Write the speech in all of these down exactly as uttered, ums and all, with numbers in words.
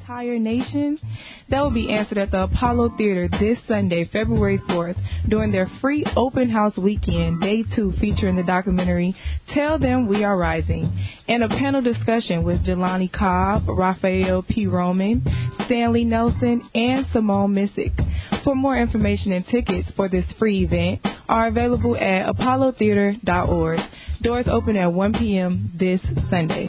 entire nation? That will be answered at the Apollo Theater this Sunday, February fourth, during their free open house weekend, day two, featuring the documentary Tell Them We Are Rising, and a panel discussion with Jelani Cobb, Raphael P. Roman, Stanley Nelson, and Simone Missick. For more information and tickets for this free event are available at apollo theater dot org. Doors open at one p.m. this Sunday.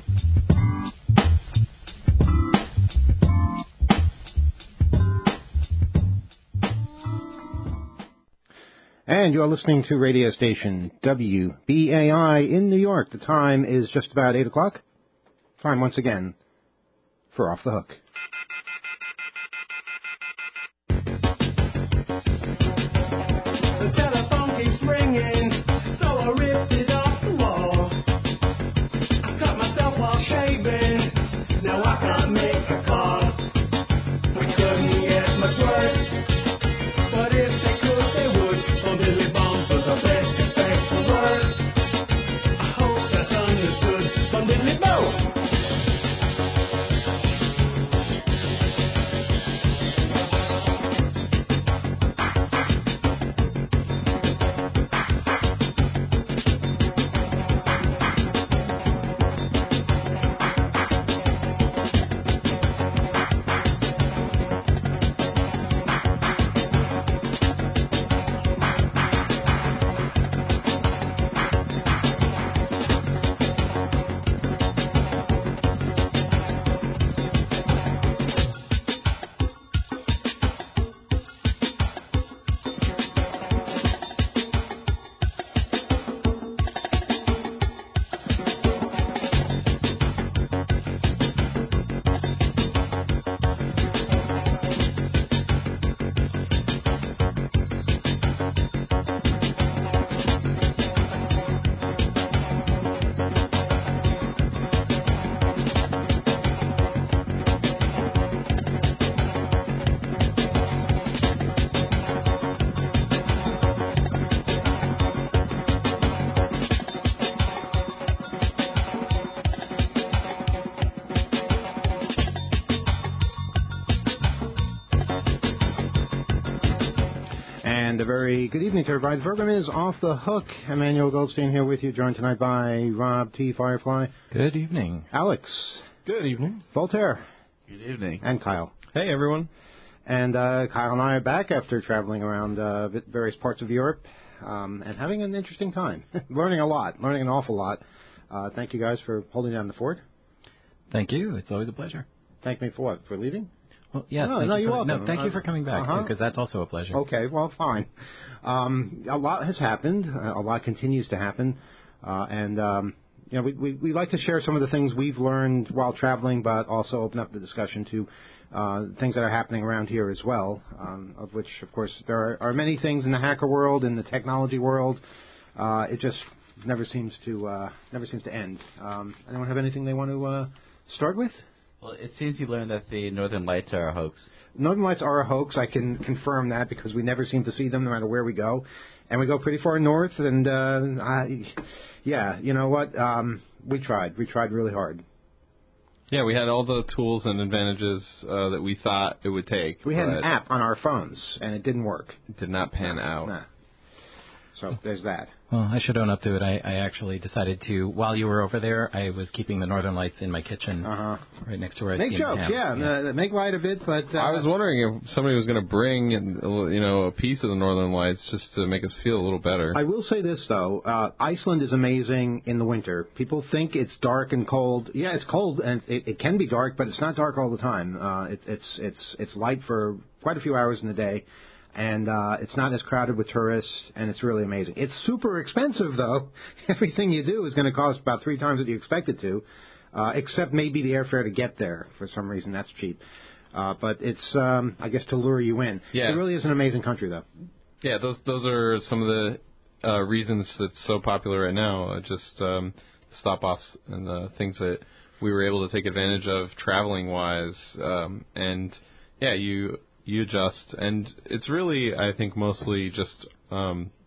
And you're listening to radio station W B A I in New York. The time is just about eight o'clock. Time once again for Off the Hook. And a very good evening to everybody. The program is Off the Hook. Emmanuel Goldstein here with you, joined tonight by Rob T. Firefly. Good evening. Alex. Good evening. Voltaire. Good evening. And Kyle. Hey, everyone. And uh, Kyle and I are back after traveling around uh, various parts of Europe um, and having an interesting time. Learning a lot, learning an awful lot. Uh, thank you guys for holding down the fort. Thank you. It's always a pleasure. Thank me for what? For leaving? Well, yes. No, thank no, you you're for, welcome. No, thank uh, you for coming back, uh-huh. because that's also a pleasure. Okay, well, fine. Um, a lot has happened. A lot continues to happen. Uh, and, um, you know, we, we, we like to share some of the things we've learned while traveling, but also open up the discussion to uh, things that are happening around here as well, um, of which, of course, there are, are many things in the hacker world, in the technology world. Uh, it just never seems to uh, never seems to end. Um, anyone have anything they want to uh, start with? Well, it seems you learned that the Northern Lights are a hoax. Northern Lights are a hoax. I can confirm that because we never seem to see them no matter where we go. And we go pretty far north. And, uh, I, yeah, you know what? Um, we tried. We tried really hard. Yeah, we had all the tools and advantages uh, that we thought it would take. We had an app on our phones, and it didn't work. It did not pan out. Nah. So there's that. Well, I should own up to it. I, I actually decided to, while you were over there, I was keeping the Northern Lights in my kitchen uh-huh. right next to where I Make steamed jokes, ham. yeah. yeah. Uh, make light of it, but... Uh, I was wondering if somebody was going to bring, you know, a piece of the Northern Lights just to make us feel a little better. I will say this, though. Uh, Iceland is amazing in the winter. People think it's dark and cold. Yeah, it's cold, and it, it can be dark, but it's not dark all the time. Uh, it, it's, it's, it's light for quite a few hours in the day. And uh, it's not as crowded with tourists, and it's really amazing. It's super expensive, though. Everything you do is going to cost about three times what you expect it to, uh, except maybe the airfare to get there. For some reason, that's cheap. Uh, but it's, um, I guess, to lure you in. Yeah. It really is an amazing country, though. Yeah, those those are some of the uh, reasons it's so popular right now. Uh, just um, stop-offs and the things that we were able to take advantage of traveling-wise. Um, and, yeah, you... you adjust, and it's really, I think, mostly just um,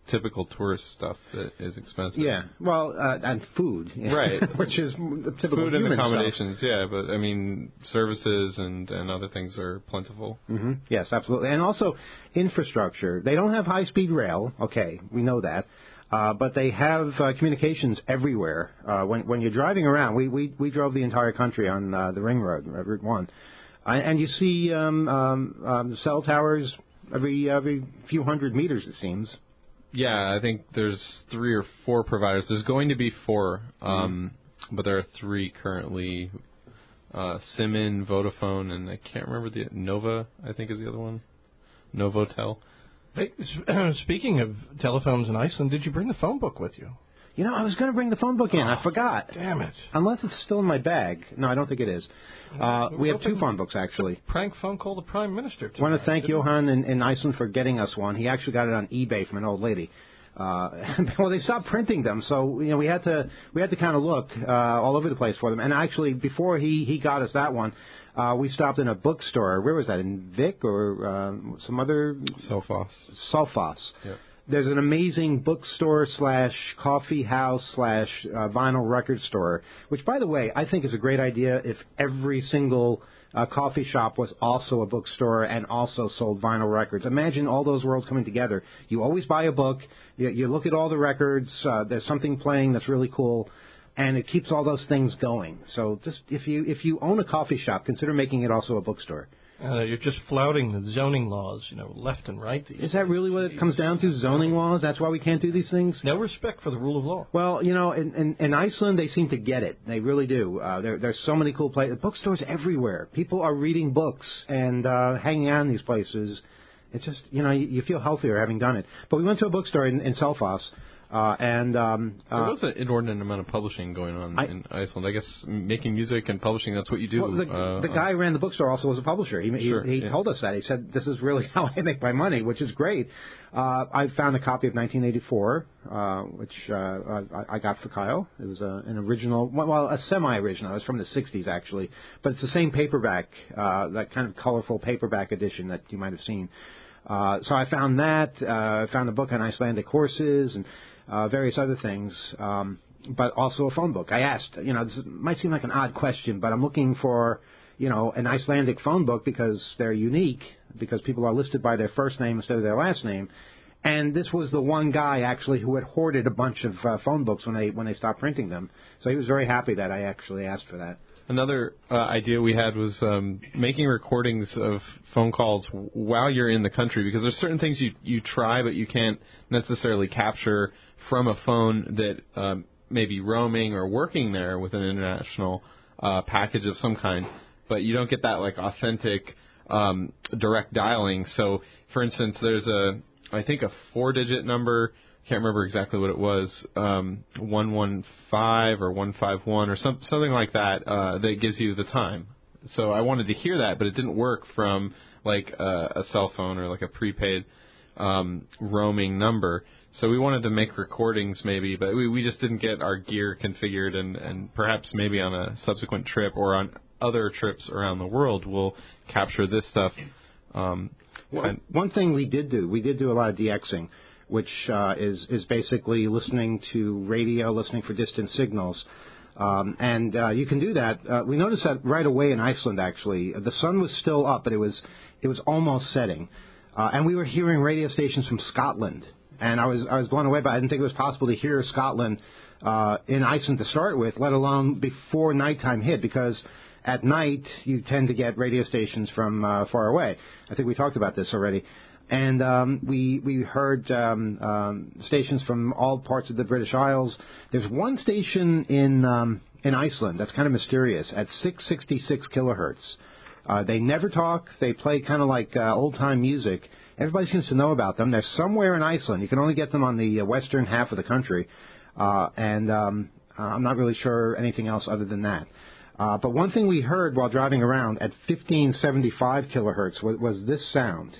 typical tourist stuff that is expensive. Yeah, well, uh, and food, right? Which is typical food and human accommodations. stuff. Yeah, but I mean, services and and other things are plentiful. Mm-hmm. Yes, absolutely, and also infrastructure. They don't have high-speed rail. Okay, we know that. Uh, but they have uh, communications everywhere. Uh, when when you're driving around, we we, we drove the entire country on uh, the Ring Road, uh, Route One, uh, and you see um, um, um, cell towers every every few hundred meters, it seems. Yeah, I think there's three or four providers. There's going to be four, um, mm-hmm. but there are three currently: uh, Simin, Vodafone, and I can't remember the Nova. I think is the other one, Novotel. Hey, speaking of telephones in Iceland, did you bring the phone book with you? You know, I was going to bring the phone book in. Oh, I forgot. Damn it. Unless it's still in my bag. No, I don't think it is. Uh, we have two phone books, actually. Prank phone call the Prime Minister tonight. I want to thank Johan in, in Iceland for getting us one. He actually got it on eBay from an old lady. Uh, well, they stopped printing them, so you know we had to we had to kind of look uh, all over the place for them. And actually, before he, he got us that one, uh, we stopped in a bookstore. Where was that? In Vic or uh, some other? Sulfos. Sulfos. Yep. There's an amazing bookstore slash coffee house slash uh, vinyl record store, which, by the way, I think is a great idea if every single uh, coffee shop was also a bookstore and also sold vinyl records. Imagine all those worlds coming together. You always buy a book, you, you look at all the records, uh, there's something playing that's really cool, and it keeps all those things going. So just if you if you own a coffee shop, consider making it also a bookstore. Uh, you're just flouting the zoning laws, you know, left and right. Is that really what it comes down to, zoning laws? That's why we can't do these things? No respect for the rule of law. Well, you know, in, in, in Iceland, they seem to get it. They really do. Uh, there, there's so many cool places. Bookstores everywhere. People are reading books and uh, hanging out in these places. It's just, you know, you, you feel healthier having done it. But we went to a bookstore in, in Selfoss. Uh, and um, uh, there was an inordinate amount of publishing going on I, in Iceland. I guess making music and publishing, that's what you do. Well, the, uh, the guy who ran the bookstore also was a publisher. He, sure, he, he yeah. told us that. He said, this is really how I make my money, which is great. Uh, I found a copy of nineteen eighty-four, uh, which uh, I, I got for Kyle. It was a, an original, well, a semi-original. It was from the sixties, actually. But it's the same paperback, uh, that kind of colorful paperback edition that you might have seen. Uh, so I found that. Uh, I found a book on Icelandic horses and Uh, various other things, um, but also a phone book. I asked, you know, this might seem like an odd question, but I'm looking for, you know, an Icelandic phone book because they're unique, because people are listed by their first name instead of their last name. And this was the one guy, actually, who had hoarded a bunch of uh, phone books when they when they stopped printing them. So he was very happy that I actually asked for that. Another uh, idea we had was um, making recordings of phone calls while you're in the country, because there's certain things you, you try but you can't necessarily capture from a phone that um, may be roaming or working there with an international uh, package of some kind, but you don't get that like authentic um, direct dialing. So, for instance, there's a I think a four-digit number. Can't remember exactly what it was, um, one one five or one five one or some, something like that, uh, that gives you the time. So I wanted to hear that, but it didn't work from like a, a cell phone or like a prepaid um, roaming number. So we wanted to make recordings maybe, but we, we just didn't get our gear configured, and, and perhaps maybe on a subsequent trip or on other trips around the world we'll capture this stuff. Um, one, one thing we did do, we did do a lot of DXing, which uh, is is basically listening to radio, listening for distant signals. Um, and uh, you can do that. Uh, we noticed that right away in Iceland, actually. The sun was still up, but it was it was almost setting. Uh, and we were hearing radio stations from Scotland. And I was I was blown away by it. I didn't think it was possible to hear Scotland uh, in Iceland to start with, let alone before nighttime hit, because at night you tend to get radio stations from uh, far away. I think we talked about this already. And um, we we heard um, um, stations from all parts of the British Isles. There's one station in um, in Iceland that's kind of mysterious at six sixty-six kilohertz. Uh, they never talk. They play kind of like uh, old-time music. Everybody seems to know about them. They're somewhere in Iceland. You can only get them on the western half of the country, uh, and um, I'm not really sure anything else other than that. Uh, but one thing we heard while driving around at fifteen seventy-five kilohertz was, was this sound.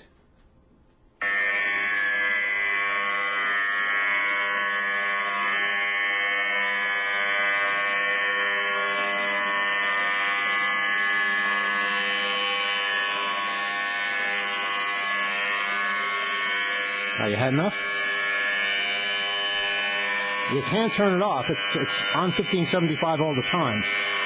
Uh, you had enough? You can't turn it off. It's it's on fifteen seventy-five all the time.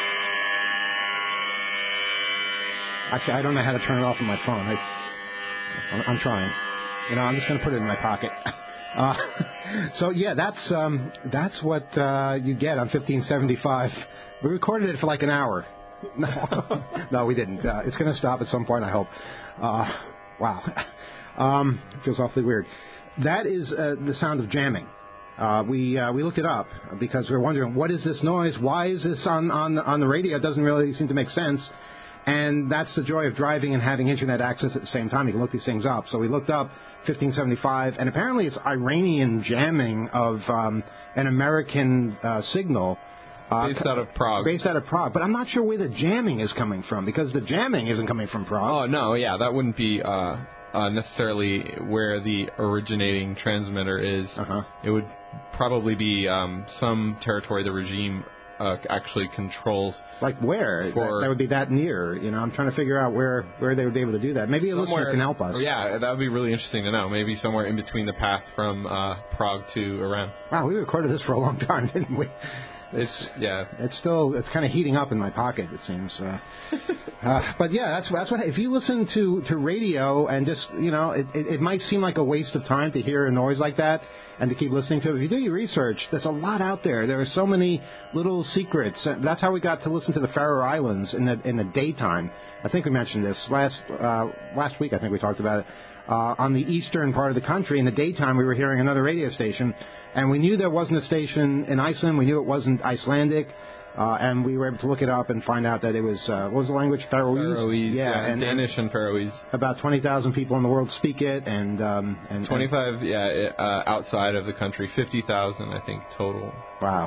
Actually, I don't know how to turn it off on my phone. I, I'm, I'm trying. You know, I'm just going to put it in my pocket. Uh, so yeah, that's um, that's what uh, you get on fifteen seventy-five. We recorded it for like an hour. No, no, we didn't. Uh, it's going to stop at some point, I hope. Uh, wow, um, it feels awfully weird. That is uh, the sound of jamming. Uh, we uh, we looked it up because we were wondering, what is this noise? Why is this on on on the radio? It doesn't really seem to make sense. And that's the joy of driving and having internet access at the same time. You can look these things up. So we looked up fifteen seventy-five, and apparently it's Iranian jamming of um, an American uh, signal. Uh, based out of Prague. Based out of Prague. But I'm not sure where the jamming is coming from, because the jamming isn't coming from Prague. Oh, no, yeah, that wouldn't be uh, uh, necessarily where the originating transmitter is. Uh-huh. It would probably be um, some territory the regime Uh, actually controls. Like where? For that, that would be that near. You know, I'm trying to figure out where, where they would be able to do that. Maybe a listener can help us. Yeah, that would be really interesting to know. Maybe somewhere in between the path from uh, Prague to Iran. Wow, we recorded this for a long time, didn't we? It's, yeah. It's still, it's kind of heating up in my pocket, it seems. Uh, uh, but yeah, that's that's what. If you listen to, to radio and just, you know, it, it, it might seem like a waste of time to hear a noise like that and to keep listening to it. If you do your research, there's a lot out there. There are so many little secrets. That's how we got to listen to the Faroe Islands in the in the daytime. I think we mentioned this last uh, last week. I think we talked about it. Uh, on the eastern part of the country, in the daytime, we were hearing another radio station, and we knew there wasn't a station in Iceland. We knew it wasn't Icelandic, uh, and we were able to look it up and find out that it was, uh, what was the language? Faroese? Faroese, yeah, yeah, and, Danish and Faroese. About twenty thousand people in the world speak it, and... Um, and twenty-five, and, yeah, uh, outside of the country, fifty thousand, I think, total. Wow.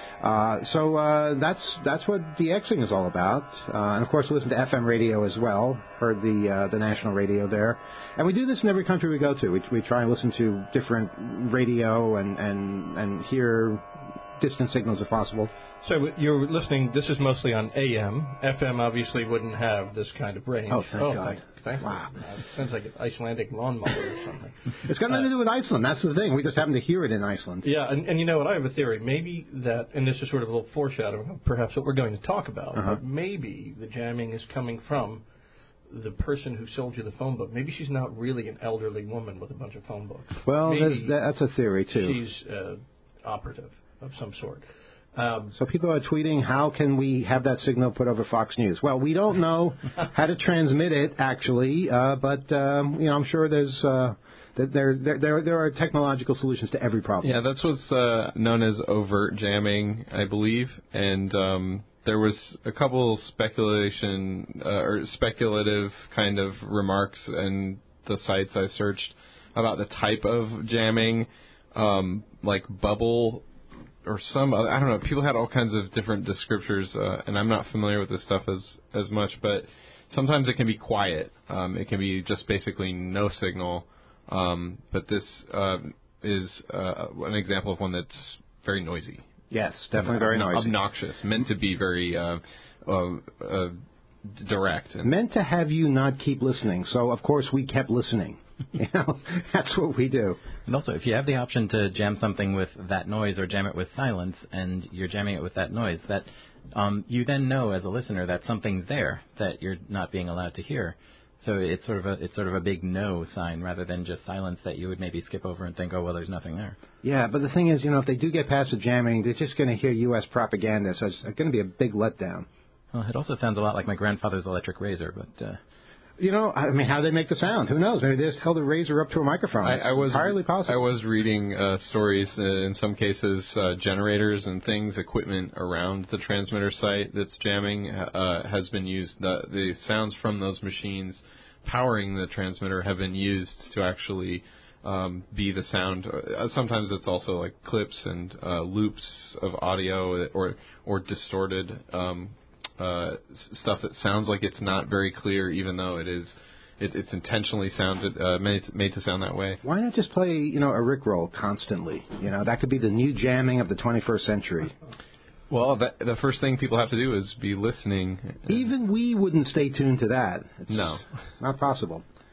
Uh, so uh, that's that's what DXing is all about, uh, and of course we listen to F M radio as well. Heard the uh, the national radio there, and we do this in every country we go to. We we try and listen to different radio and and and hear distant signals if possible. So you're listening. This is mostly on A M. F M obviously wouldn't have this kind of range. Oh, thank oh, God! Thank, thank wow, uh, sounds like an Icelandic lawnmower or something. It's got nothing uh, to do with Iceland. That's the thing. We just happen to hear it in Iceland. Yeah, and, and you know what? I have a theory. Maybe that, and this is sort of a little foreshadowing of perhaps what we're going to talk about. Uh-huh. But maybe the jamming is coming from the person who sold you the phone book. Maybe she's not really an elderly woman with a bunch of phone books. Well, that's a theory too. She's uh, operative of some sort. Um, so people are tweeting, how can we have that signal put over Fox News? Well, we don't know how to transmit it, actually, uh, but um, you know, I'm sure there's uh, there, there there there are technological solutions to every problem. Yeah, that's what's uh, known as overt jamming, I believe, and um, there was a couple speculation uh, or speculative kind of remarks in the sites I searched about the type of jamming, um, like bubble. Or some, I don't know, people had all kinds of different descriptors, uh, and I'm not familiar with this stuff as, as much, but sometimes it can be quiet. Um, it can be just basically no signal, um, but this uh, is uh, an example of one that's very noisy. Yes, definitely very noisy. Obnoxious, meant to be very uh, uh, uh, direct. And meant to have you not keep listening, so of course we kept listening. You know, that's what we do. And also, if you have the option to jam something with that noise or jam it with silence, and you're jamming it with that noise, that um, you then know as a listener that something's there that you're not being allowed to hear. So it's sort of a it's sort of a big no sign rather than just silence that you would maybe skip over and think, oh well, there's nothing there. Yeah, but the thing is, you know, if they do get past the jamming, they're just going to hear U S propaganda, so it's going to be a big letdown. Well, it also sounds a lot like my grandfather's electric razor, but. Uh, You know, I mean, how do they make the sound? Who knows? Maybe they just held the razor up to a microphone. I, I was entirely possible. I was reading uh, stories, uh, in some cases, uh, generators and things, equipment around the transmitter site that's jamming uh, has been used. The, the sounds from those machines powering the transmitter have been used to actually um, be the sound. Uh, sometimes it's also like clips and uh, loops of audio or or distorted um Uh, stuff that sounds like it's not very clear, even though it is. It, it's intentionally sounded uh, made made to sound that way. Why not just play, you know, a Rickroll constantly? You know, that could be the new jamming of the twenty-first century. Well, that, the first thing people have to do is be listening. Even we wouldn't stay tuned to that. It's no, not possible.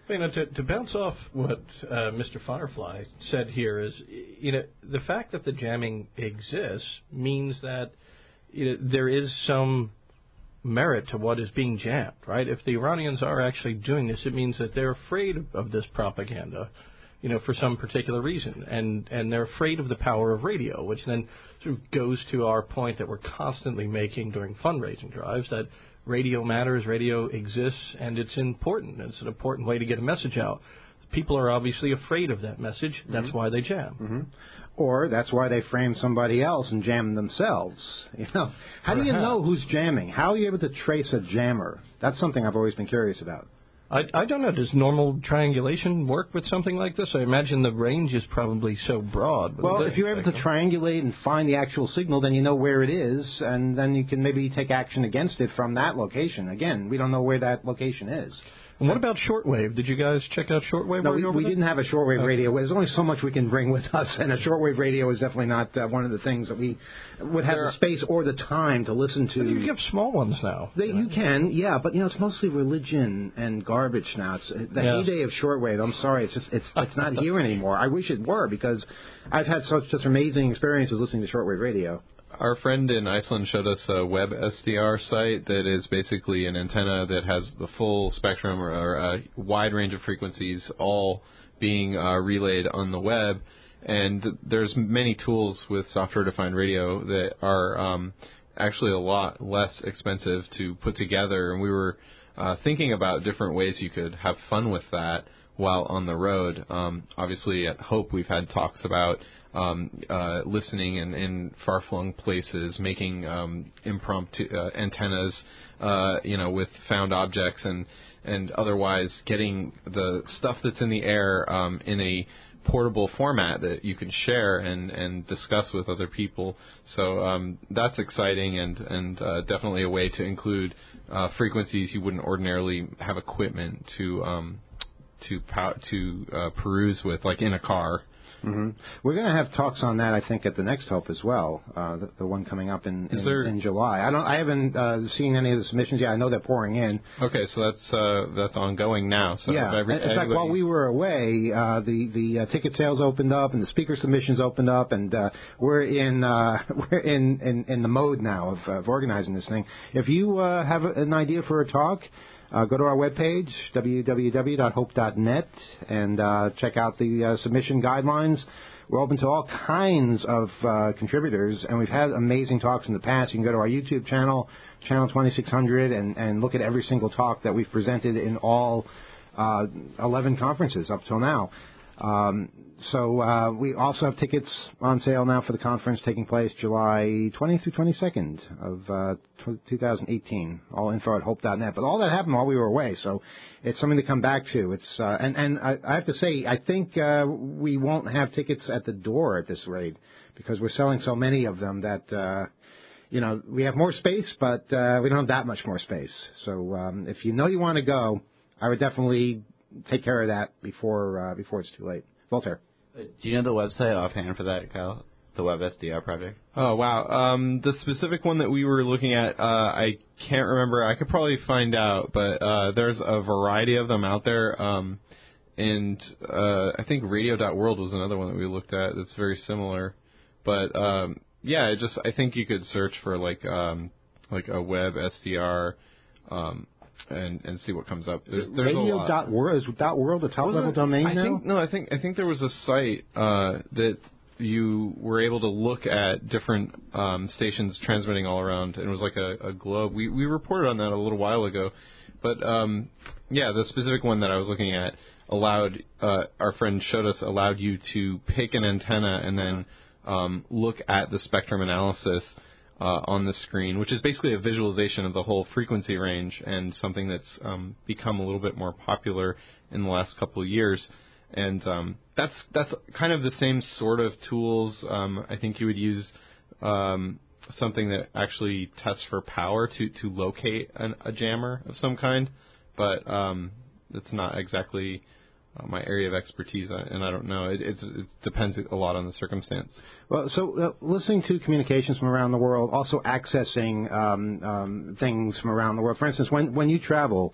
You know, to, to bounce off what uh, Mister Firefly said here is, you know, the fact that the jamming exists means that you know, there is some merit to what is being jammed, right? If the Iranians are actually doing this, it means that they're afraid of this propaganda, you know, for some particular reason, and and they're afraid of the power of radio, which then sort of goes to our point that we're constantly making during fundraising drives, that radio matters, radio exists, and it's important. It's an important way to get a message out. People are obviously afraid of that message. That's mm-hmm. why they jam. Mm-hmm. Or that's why they frame somebody else and jam themselves. You know, how Perhaps. do you know who's jamming? How are you able to trace a jammer? That's something I've always been curious about. I, I don't know. Does normal triangulation work with something like this? I imagine the range is probably so broad. Well, if you're able to triangulate and find the actual signal, then you know where it is, and then you can maybe take action against it from that location. Again, we don't know where that location is. And what about shortwave? Did you guys check out shortwave? No, we, we there? didn't have a shortwave okay. radio. There's only so much we can bring with us, and a shortwave radio is definitely not uh, one of the things that we would have there the space or the time to listen to. But you have small ones now. They, you can, yeah, but you know it's mostly religion and garbage now. It's the yeah. heyday of shortwave. I'm sorry, it's just it's it's not here anymore. I wish it were, because I've had such just amazing experiences listening to shortwave radio. Our friend in Iceland showed us a web S D R site that is basically an antenna that has the full spectrum or a wide range of frequencies all being uh, relayed on the web. And there's many tools with software-defined radio that are um, actually a lot less expensive to put together. And we were uh, thinking about different ways you could have fun with that while on the road. Um, obviously, at Hope, we've had talks about um, uh, listening in, in far-flung places, making um, impromptu uh, antennas, uh, you know, with found objects, and and otherwise getting the stuff that's in the air um, in a portable format that you can share and, and discuss with other people. So um, that's exciting, and and uh, definitely a way to include uh, frequencies you wouldn't ordinarily have equipment to um, to pow- to uh, peruse with, like in a car. Mm-hmm. We're going to have talks on that, I think, at the next Hope as well. Uh, the, the one coming up in in, there, in July. I don't. I haven't uh, seen any of the submissions yet. I know they're pouring in. Okay, so that's uh, that's ongoing now. So yeah. Every, in fact, while we were away, uh, the the uh, ticket sales opened up and the speaker submissions opened up, and uh, we're in uh, we're in, in, in the mode now of, of organizing this thing. If you uh, have an idea for a talk, Uh, go to our webpage, w w w dot hope dot net, and uh, check out the uh, submission guidelines. We're open to all kinds of uh, contributors, and we've had amazing talks in the past. You can go to our YouTube channel, channel twenty-six hundred, and, and look at every single talk that we've presented in all uh, eleven conferences up till now. Um, so uh, we also have tickets on sale now for the conference taking place July twentieth through twenty-second of uh, two thousand eighteen. All info at hope dot net. But all that happened while we were away, so it's something to come back to. It's uh, and and I, I have to say, I think uh, we won't have tickets at the door at this rate because we're selling so many of them that uh, you know we have more space, but uh, we don't have that much more space. So um, if you know you want to go, I would definitely take care of that before uh, before it's too late. Voltaire. Do you know the website offhand for that, Kyle? The Web S D R project? Oh, wow. Um, the specific one that we were looking at, uh, I can't remember. I could probably find out, but uh, there's a variety of them out there. Um, and uh, I think radio dot world was another one that we looked at that's very similar. But, um, yeah, it just I think you could search for, like, um, like a Web S D R um And, and see what comes up. There's, there's Radio a lot. dot world is dot world a top was level it, domain I now? Think, no, I think I think there was a site uh, that you were able to look at different um, stations transmitting all around, and it was like a, a globe. We we reported on that a little while ago, but um, yeah, the specific one that I was looking at allowed uh, our friend showed us allowed you to pick an antenna and then um, look at the spectrum analysis Uh, on the screen, which is basically a visualization of the whole frequency range, and something that's um, become a little bit more popular in the last couple of years. And um, that's that's kind of the same sort of tools. Um, I think you would use um, something that actually tests for power to to locate an, a jammer of some kind, but um, it's not exactly Uh, my area of expertise, and I don't know. It, it's, it depends a lot on the circumstance. Well, so uh, listening to communications from around the world, also accessing um, um, things from around the world. For instance, when when you travel,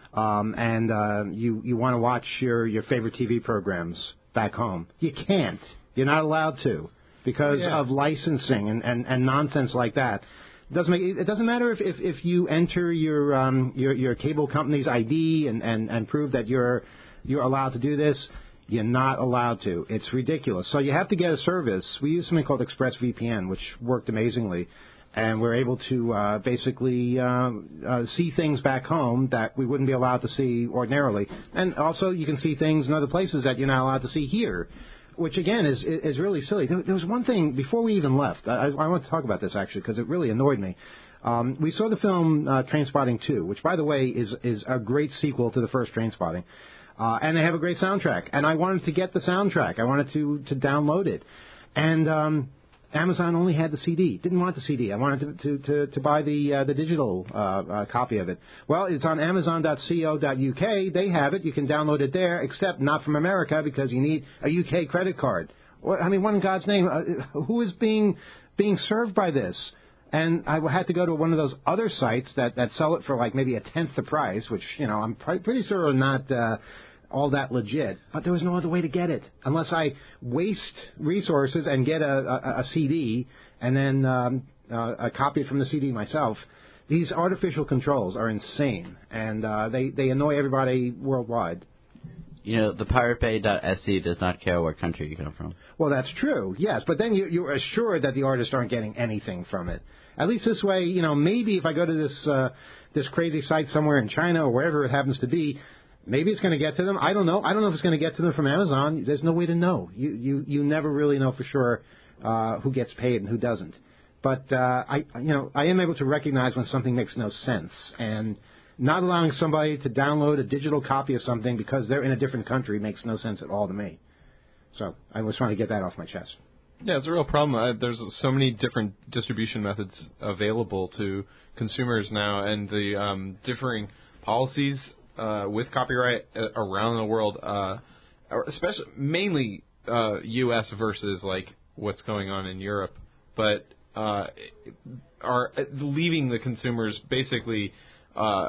um, and uh, you you want to watch your your favorite T V programs back home. You can't. You're not allowed to because yeah. of licensing and, and, and nonsense like that. It doesn't make it doesn't matter if, if, if you enter your um your your cable company's I D and, and, and prove that you're you're allowed to do this. You're not allowed to. It's ridiculous. So you have to get a service. We use something called ExpressVPN, which worked amazingly, and we're able to uh, basically uh, uh, see things back home that we wouldn't be allowed to see ordinarily. And also, you can see things in other places that you're not allowed to see here, which again is is really silly. There, there was one thing before we even left. I, I want to talk about this actually because it really annoyed me. Um, we saw the film uh, Trainspotting two, which, by the way, is is a great sequel to the first Trainspotting. Uh, and they have a great soundtrack. And I wanted to get the soundtrack. I wanted to, to download it. And um, Amazon only had the C D. Didn't want the C D. I wanted to, to, to, to buy the uh, the digital uh, uh, copy of it. Well, it's on amazon dot co dot U K. They have it. You can download it there, except not from America because you need a U K credit card. Well, I mean, what in God's name? Uh, who is being being served by this? And I had to go to one of those other sites that, that sell it for like maybe a tenth the price, which, you know, I'm pr- pretty sure are not uh, all that legit. But there was no other way to get it unless I waste resources and get a, a, a C D and then um, uh, a copy from the C D myself. These artificial controls are insane, and uh, they, they annoy everybody worldwide. You know, the pirate bay dot S E does not care what country you come from. Well, that's true, yes. But then you, you're assured that the artists aren't getting anything from it. At least this way, you know, maybe if I go to this uh, this crazy site somewhere in China or wherever it happens to be, maybe it's going to get to them. I don't know. I don't know if it's going to get to them from Amazon. There's no way to know. You you, you never really know for sure uh, who gets paid and who doesn't. But, uh, I you know, I am able to recognize when something makes no sense. And not allowing somebody to download a digital copy of something because they're in a different country makes no sense at all to me. So I was trying to get that off my chest. Yeah, it's a real problem. Uh, there's so many different distribution methods available to consumers now, and the um, differing policies uh, with copyright around the world, uh, especially mainly uh, U S versus like what's going on in Europe, but uh, are leaving the consumers basically uh,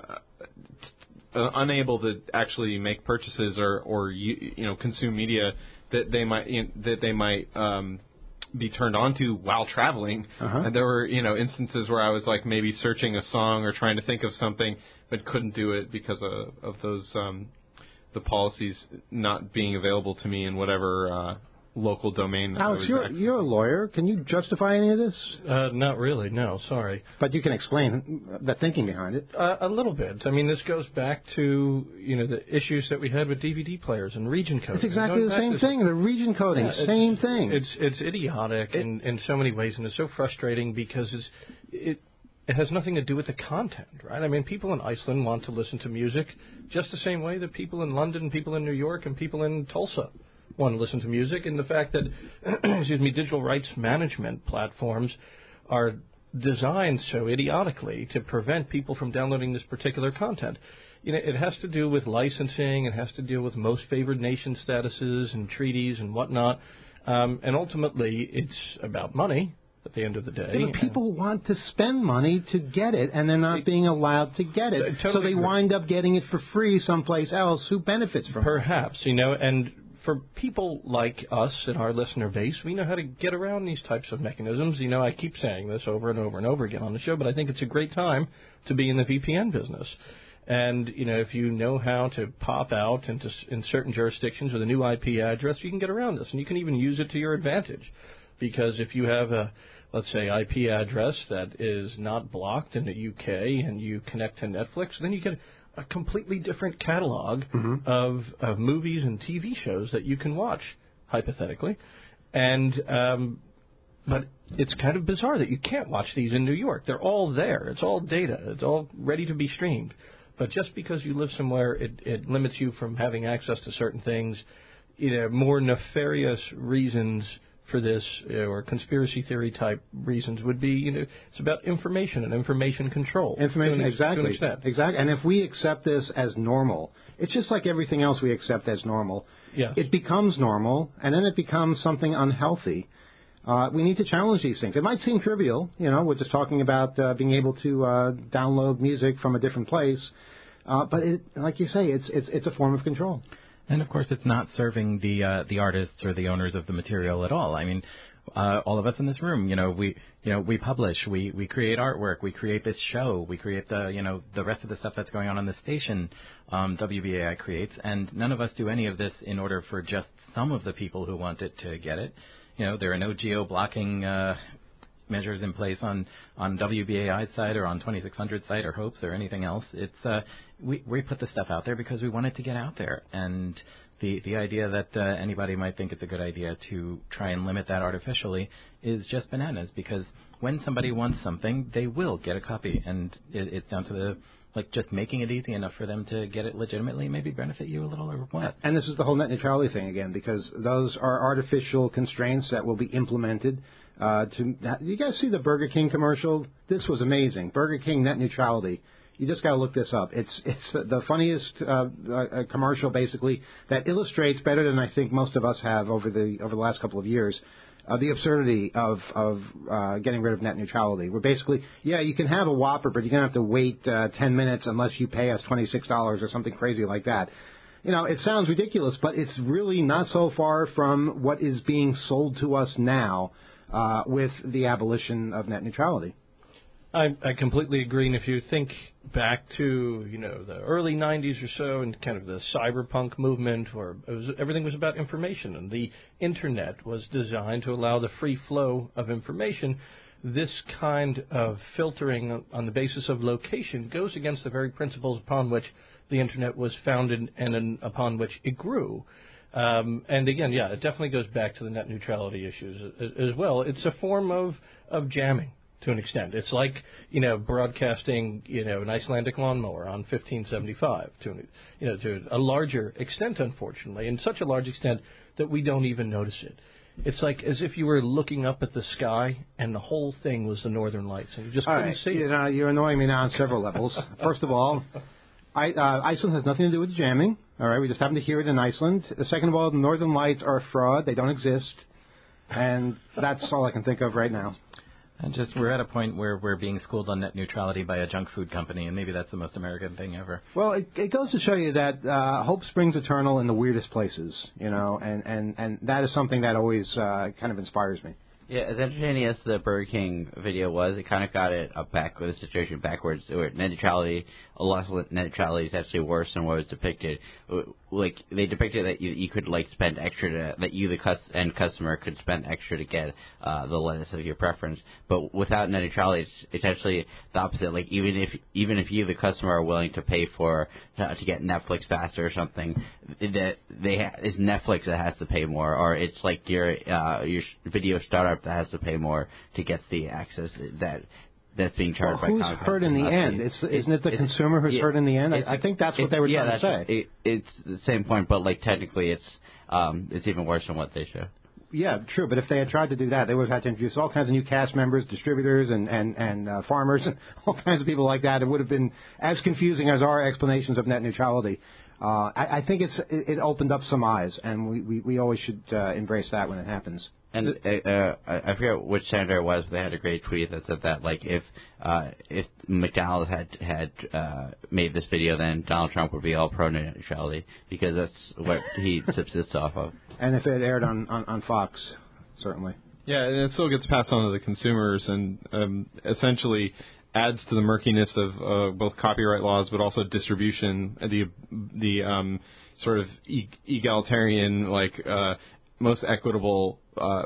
unable to actually make purchases or, or you, you know consume media that they might you know, that they might um, be turned on to while traveling. Uh-huh. And there were you know instances where I was like maybe searching a song or trying to think of something but couldn't do it because of, of those um, the policies not being available to me in whatever uh, local domain. Alex, you're, you're a lawyer. Can you justify any of this? Uh, not really, no, sorry. But you can explain the thinking behind it. Uh, a little bit. I mean, this goes back to, you know, the issues that we had with D V D players and region coding. It's exactly the same thing. The region coding, yeah, same thing. It's it's idiotic it, in, in so many ways, and it's so frustrating because it's, it it has nothing to do with the content, right? I mean, people in Iceland want to listen to music just the same way that people in London, people in New York, and people in Tulsa want to listen to music, and the fact that, excuse me, digital rights management platforms are designed so idiotically to prevent people from downloading this particular content. You know, it has to do with licensing, it has to deal with most favored nation statuses and treaties and whatnot, um, and ultimately it's about money at the end of the day. Yeah, but people want to spend money to get it, and they're not it, being allowed to get it, totally so they agree. wind up getting it for free someplace else. Who benefits from Perhaps, it? you know, and for people like us and our listener base, we know how to get around these types of mechanisms. You know, I keep saying this over and over and over again on the show, but I think it's a great time to be in the V P N business. And, you know, if you know how to pop out into in certain jurisdictions with a new I P address, you can get around this. And you can even use it to your advantage. Because if you have a, let's say, I P address that is not blocked in the U K and you connect to Netflix, then you get a completely different catalog mm-hmm. of, of movies and T V shows that you can watch, hypothetically. And um, but it's kind of bizarre that you can't watch these in New York. They're all there. It's all data. It's all ready to be streamed. But just because you live somewhere, it, it limits you from having access to certain things. You know, more nefarious reasons for this, or conspiracy theory type reasons would be, you know, it's about information and information control. Information, to an, exactly. to an extent. Exactly. And if we accept this as normal, it's just like everything else we accept as normal. Yes. It becomes normal, and then it becomes something unhealthy. Uh, we need to challenge these things. It might seem trivial, you know, we're just talking about uh, being able to uh, download music from a different place. Uh, but it, like you say, it's it's it's a form of control. And of course, it's not serving the uh, the artists or the owners of the material at all. I mean, uh, all of us in this room, you know, we you know we publish, we, we create artwork, we create this show, we create the you know the rest of the stuff that's going on on the station. Um, W B A I creates, and none of us do any of this in order for just some of the people who want it to get it. You know, there are no geo-blocking uh, measures in place on, on W B A I's side or on twenty-six hundred site or Hopes or anything else. It's uh, we we put the stuff out there because we want it to get out there, and the the idea that uh, anybody might think it's a good idea to try and limit that artificially is just bananas. Because when somebody wants something, they will get a copy, and it, it's down to the like just making it easy enough for them to get it legitimately, maybe benefit you a little or what. And this is the whole net neutrality thing again, because those are artificial constraints that will be implemented. Uh, to you guys see the Burger King commercial? This was amazing. Burger King net neutrality. You just got to look this up. It's it's the funniest uh, uh, commercial, basically, that illustrates better than I think most of us have over the over the last couple of years. Uh, the absurdity of of uh, getting rid of net neutrality. We're basically, yeah, you can have a Whopper, but you're going to have to wait uh, ten minutes unless you pay us twenty-six dollars or something crazy like that. You know, it sounds ridiculous, but it's really not so far from what is being sold to us now uh, with the abolition of net neutrality. I, I completely agree. And if you think back to, you know, the early nineties or so and kind of the cyberpunk movement where it was, everything was about information and the Internet was designed to allow the free flow of information, this kind of filtering on the basis of location goes against the very principles upon which the Internet was founded and, and upon which it grew. Um, and again, yeah, it definitely goes back to the net neutrality issues as, as well. It's a form of, of jamming. To an extent, it's like, you know, broadcasting, you know, an Icelandic lawnmower on fifteen seventy-five to, you know, to a larger extent, unfortunately, and such a large extent that we don't even notice it. It's like as if you were looking up at the sky and the whole thing was the Northern Lights, and you just all couldn't right. see you it. Know, you're annoying me now on several levels. First of all, I, uh, Iceland has nothing to do with jamming. All right, we just happen to hear it in Iceland. Second of all, the Northern Lights are a fraud; they don't exist, and that's all I can think of right now. And just we're at a point where we're being schooled on net neutrality by a junk food company, and maybe that's the most American thing ever. Well, it, it goes to show you that uh, hope springs eternal in the weirdest places, you know, and, and, and that is something that always uh, kind of inspires me. Yeah, as entertaining as the Burger King video was, it kind of got it up back with the situation backwards. Where net neutrality, a lot of net neutrality is actually worse than what was depicted. Like they depicted that you, you could like spend extra to, that you the cus- end customer could spend extra to get uh, the lettuce of your preference. But without net neutrality, it's, it's actually the opposite. Like even if even if you the customer are willing to pay for uh, to get Netflix faster or something, that they ha- it's Netflix that has to pay more, or it's like your uh, your video startup that has to pay more to get the access that that's being charged well, by who's hurt in the end? It's, it's, isn't it the it's, consumer who's it, hurt in the end? I, I think that's what they were yeah, trying to say. It, it's the same point, but like technically, it's um, it's even worse than what they show. Yeah, true. But if they had tried to do that, they would have had to introduce all kinds of new cast members, distributors, and and and uh, farmers, and all kinds of people like that. It would have been as confusing as our explanations of net neutrality. Uh, I, I think it's it, it opened up some eyes, and we, we, we always should uh, embrace that when it happens. And uh, uh, I forget which senator it was, but they had a great tweet that said that like if uh, if McDonald's had had uh, made this video, then Donald Trump would be all pro net neutrality because that's what he subsists off of. And if it aired on, on, on Fox, certainly. Yeah, and it still gets passed on to the consumers, and um, essentially adds to the murkiness of uh, both copyright laws, but also distribution, the the um, sort of e- egalitarian, like uh, most equitable, uh,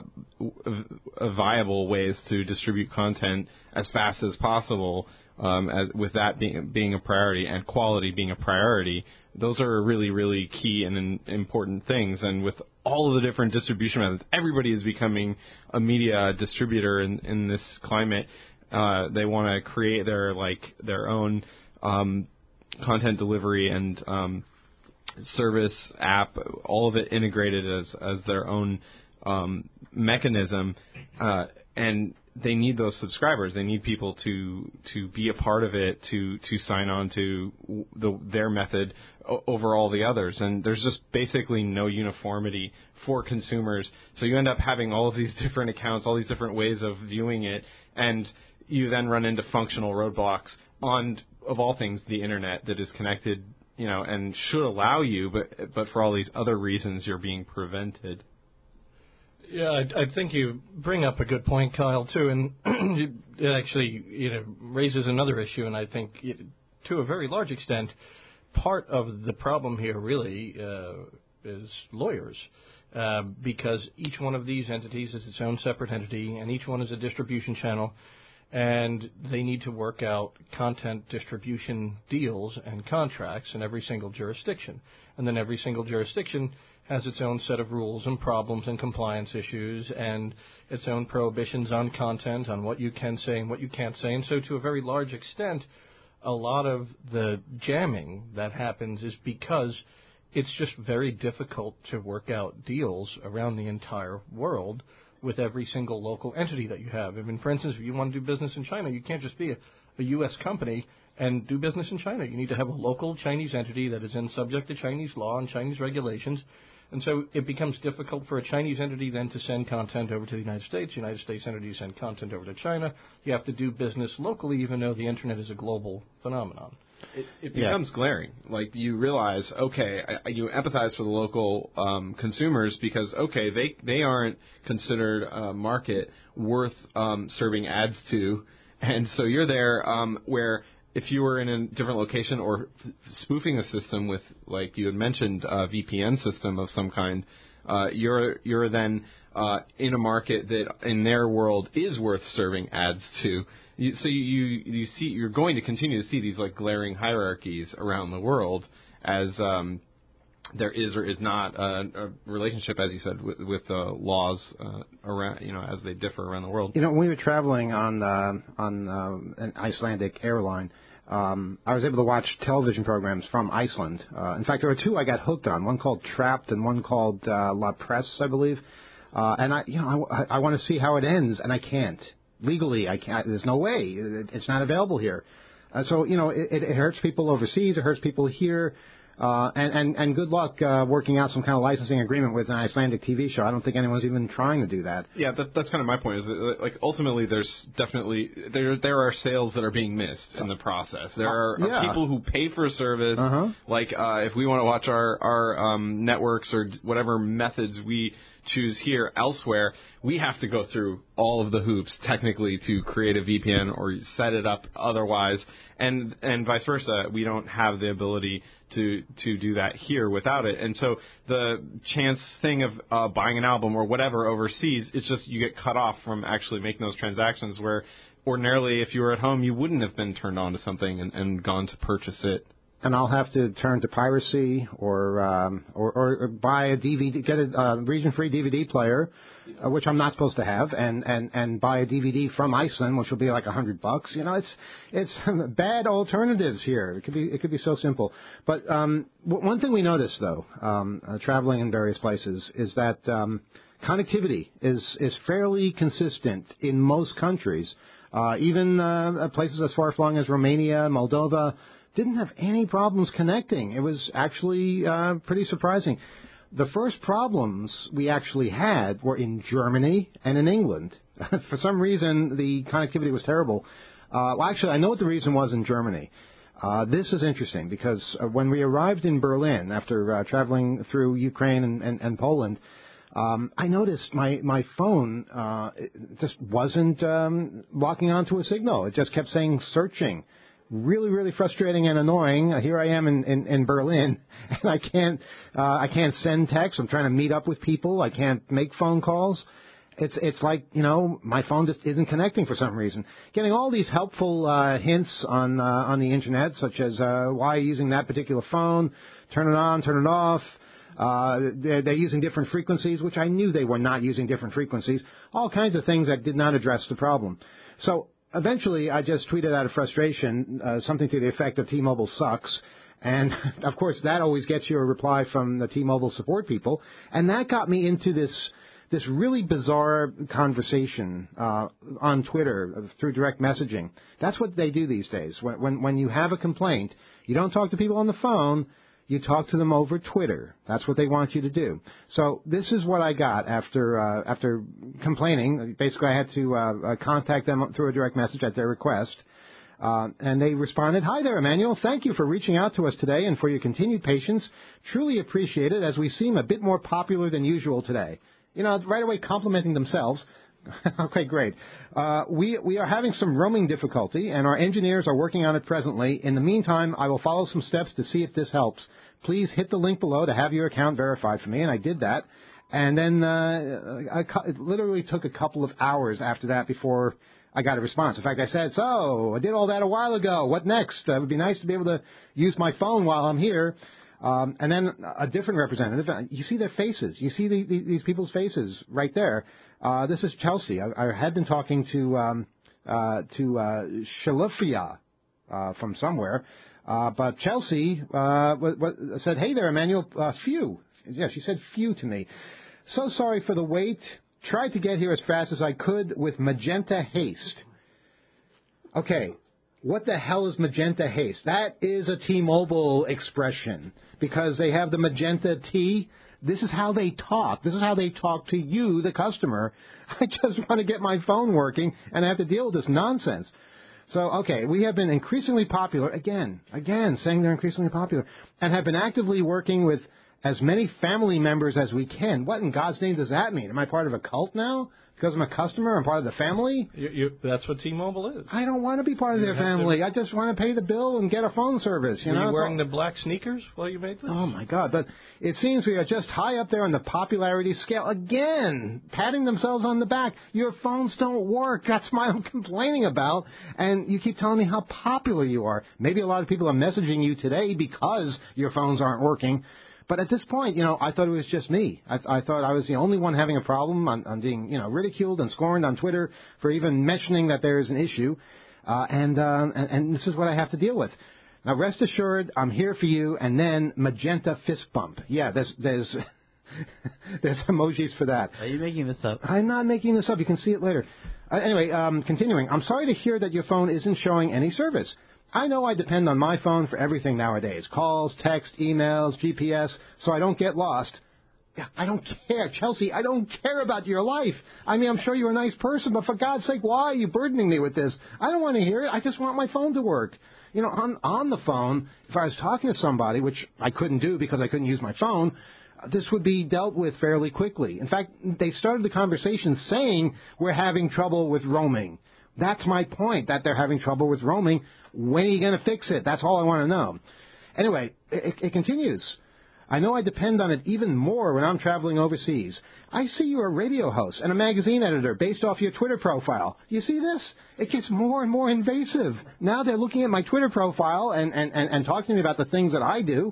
viable ways to distribute content as fast as possible. Um, as, with that being being a priority and quality being a priority, those are really, really key and in, important things. And with all of the different distribution methods, everybody is becoming a media distributor in, in this climate. Uh, they want to create their like their own um, content delivery and um, service app, all of it integrated as as their own um, mechanism, uh, and they need those subscribers. They need people to to be a part of it, to to sign on to the, their method o- over all the others. And there's just basically no uniformity for consumers. So you end up having all of these different accounts, all these different ways of viewing it, and you then run into functional roadblocks on, of all things, the internet that is connected, you know, and should allow you, but but for all these other reasons, you're being prevented. Yeah, I, I think you bring up a good point, Kyle, too, and it actually, you know, raises another issue, and I think it, to a very large extent, part of the problem here really uh, is lawyers, uh, because each one of these entities is its own separate entity, and each one is a distribution channel, and they need to work out content distribution deals and contracts in every single jurisdiction, and then every single jurisdiction has its own set of rules and problems and compliance issues and its own prohibitions on content, on what you can say and what you can't say. And so to a very large extent, a lot of the jamming that happens is because it's just very difficult to work out deals around the entire world with every single local entity that you have. I mean, for instance, if you want to do business in China, you can't just be a, a U S company and do business in China. You need to have a local Chinese entity that is then subject to Chinese law and Chinese regulations. And so it becomes difficult for a Chinese entity then to send content over to the United States. The United States entity send content over to China. You have to do business locally, even though the Internet is a global phenomenon. It, it becomes yeah. glaring. Like, you realize, okay, I, you empathize for the local um, consumers because, okay, they, they aren't considered a market worth um, serving ads to. And so you're there um, where if you were in a different location or spoofing a system with, like you had mentioned, a V P N system of some kind, uh, you're you're then uh, in a market that in their world is worth serving ads to. You, so you you see you're going to continue to see these like glaring hierarchies around the world as um, there is or is not a, a relationship, as you said, with, with uh, laws uh, around, you know, as they differ around the world. You know, when we were traveling on uh, on uh, an Icelandic airline, um, I was able to watch television programs from Iceland. Uh, in fact, there were two I got hooked on. One called Trapped, and one called uh, La Presse, I believe. Uh, and I, you know, I, I want to see how it ends, and I can't legally. I can't. There's no way. It, it's not available here. Uh, so you know, it, it hurts people overseas. It hurts people here. Uh, and, and, and good luck uh, working out some kind of licensing agreement with an Icelandic T V show. I don't think anyone's even trying to do that. Yeah, that, that's kind of my point. Is that, like, ultimately, there's definitely there there are sales that are being missed in the process. There are, yeah. are people who pay for a service. Uh-huh. Like uh, if we want to watch our our um, networks or whatever methods we choose here elsewhere, we have to go through all of the hoops technically to create a V P N or set it up otherwise, and and vice versa. We don't have the ability to to do that here without it. And so the chance thing of uh, buying an album or whatever overseas, it's just you get cut off from actually making those transactions where ordinarily if you were at home, you wouldn't have been turned on to something and, and gone to purchase it. And I'll have to turn to piracy or um, or, or buy a D V D, get a uh, region-free D V D player, uh, which I'm not supposed to have, and, and, and buy a D V D from Iceland, which will be like a hundred bucks. You know, it's it's bad alternatives here. It could be it could be so simple. But um, w- one thing we noticed though, um, uh, traveling in various places, is that um, connectivity is is fairly consistent in most countries, uh, even uh, places as far-flung as Romania, Moldova. Didn't have any problems connecting. It was actually uh, pretty surprising. The first problems we actually had were in Germany and in England. For some reason, the connectivity was terrible. Uh, well, actually, I know what the reason was in Germany. Uh, this is interesting because uh, when we arrived in Berlin after uh, traveling through Ukraine and, and, and Poland, um, I noticed my, my phone uh, just wasn't um, locking onto a signal. It just kept saying searching. Really, really frustrating and annoying. Uh, here I am in, in, in Berlin, and I can't uh, I can't send text. I'm trying to meet up with people. I can't make phone calls. It's it's like, you know, my phone just isn't connecting for some reason. Getting all these helpful uh, hints on uh, on the internet, such as uh, why using that particular phone, turn it on, turn it off. Uh, they're, they're using different frequencies, which I knew they were not using different frequencies. All kinds of things that did not address the problem. So eventually, I just tweeted out of frustration uh, something to the effect of T-Mobile sucks. And, of course, that always gets you a reply from the T-Mobile support people. And that got me into this this really bizarre conversation uh, on Twitter through direct messaging. That's what they do these days. When, when, when you have a complaint, you don't talk to people on the phone. You talk to them over Twitter. That's what they want you to do. So this is what I got after uh, after complaining. Basically, I had to uh, uh, contact them through a direct message at their request. Uh, and they responded, "Hi there, Emmanuel. Thank you for reaching out to us today and for your continued patience. Truly appreciate it as we seem a bit more popular than usual today." You know, right away complimenting themselves. Okay, great. Uh, we we are having some roaming difficulty, and our engineers are working on it presently. In the meantime, I will follow some steps to see if this helps. Please hit the link below to have your account verified for me, and I did that. And then uh, I, it literally took a couple of hours after that before I got a response. In fact, I said, "So I did all that a while ago. What next? Uh, it would be nice to be able to use my phone while I'm here." Um, and then a different representative. You see their faces. You see the, the, these people's faces right there. Uh, this is Chelsea. I, I had been talking to um, uh, to uh, Shalufia uh, from somewhere, uh, but Chelsea uh, w- w- said, "Hey there, Emmanuel. Uh, phew." Yeah, she said "phew" to me. "So sorry for the wait. Tried to get here as fast as I could with magenta haste." Okay, what the hell is magenta haste? That is a T-Mobile expression because they have the magenta T. This is how they talk. This is how they talk to you, the customer. I just want to get my phone working, and I have to deal with this nonsense. So, okay, we have been increasingly popular, again, again, saying they're increasingly popular, and have been actively working with as many family members as we can. What in God's name does that mean? Am I part of a cult now? Because I'm a customer, I'm part of the family? You, you, that's what T-Mobile is. I don't want to be part of You their have family. to- I just want to pay the bill and get a phone service. You Were know, you wearing It's the black sneakers while you made this? all- Oh, my God. But it seems we are just high up there on the popularity scale. Again, patting themselves on the back. Your phones don't work. That's what I'm complaining about. And you keep telling me how popular you are. Maybe a lot of people are messaging you today because your phones aren't working. But at this point, you know, I thought it was just me. I, I thought I was the only one having a problem. I'm, I'm being, you know, ridiculed and scorned on Twitter for even mentioning that there is an issue. Uh, and, uh, and and this is what I have to deal with. Now, rest assured, I'm here for you. And then magenta fist bump. Yeah, there's there's there's emojis for that. Are you making this up? I'm not making this up. You can see it later. Uh, anyway, um, continuing. I'm sorry to hear that your phone isn't showing any service. I know I depend on my phone for everything nowadays. Calls, text, emails, G P S, so I don't get lost. Yeah, I don't care, Chelsea. I don't care about your life. I mean, I'm sure you're a nice person, but for God's sake, why are you burdening me with this? I don't want to hear it. I just want my phone to work. You know, on, on the phone, if I was talking to somebody, which I couldn't do because I couldn't use my phone, this would be dealt with fairly quickly. In fact, they started the conversation saying we're having trouble with roaming. That's my point, that they're having trouble with roaming. When are you going to fix it? That's all I want to know. Anyway, it, it continues. I know I depend on it even more when I'm traveling overseas. I see you're a radio host and a magazine editor based off your Twitter profile. You see this? It gets more and more invasive. Now they're looking at my Twitter profile and, and, and, and talking to me about the things that I do.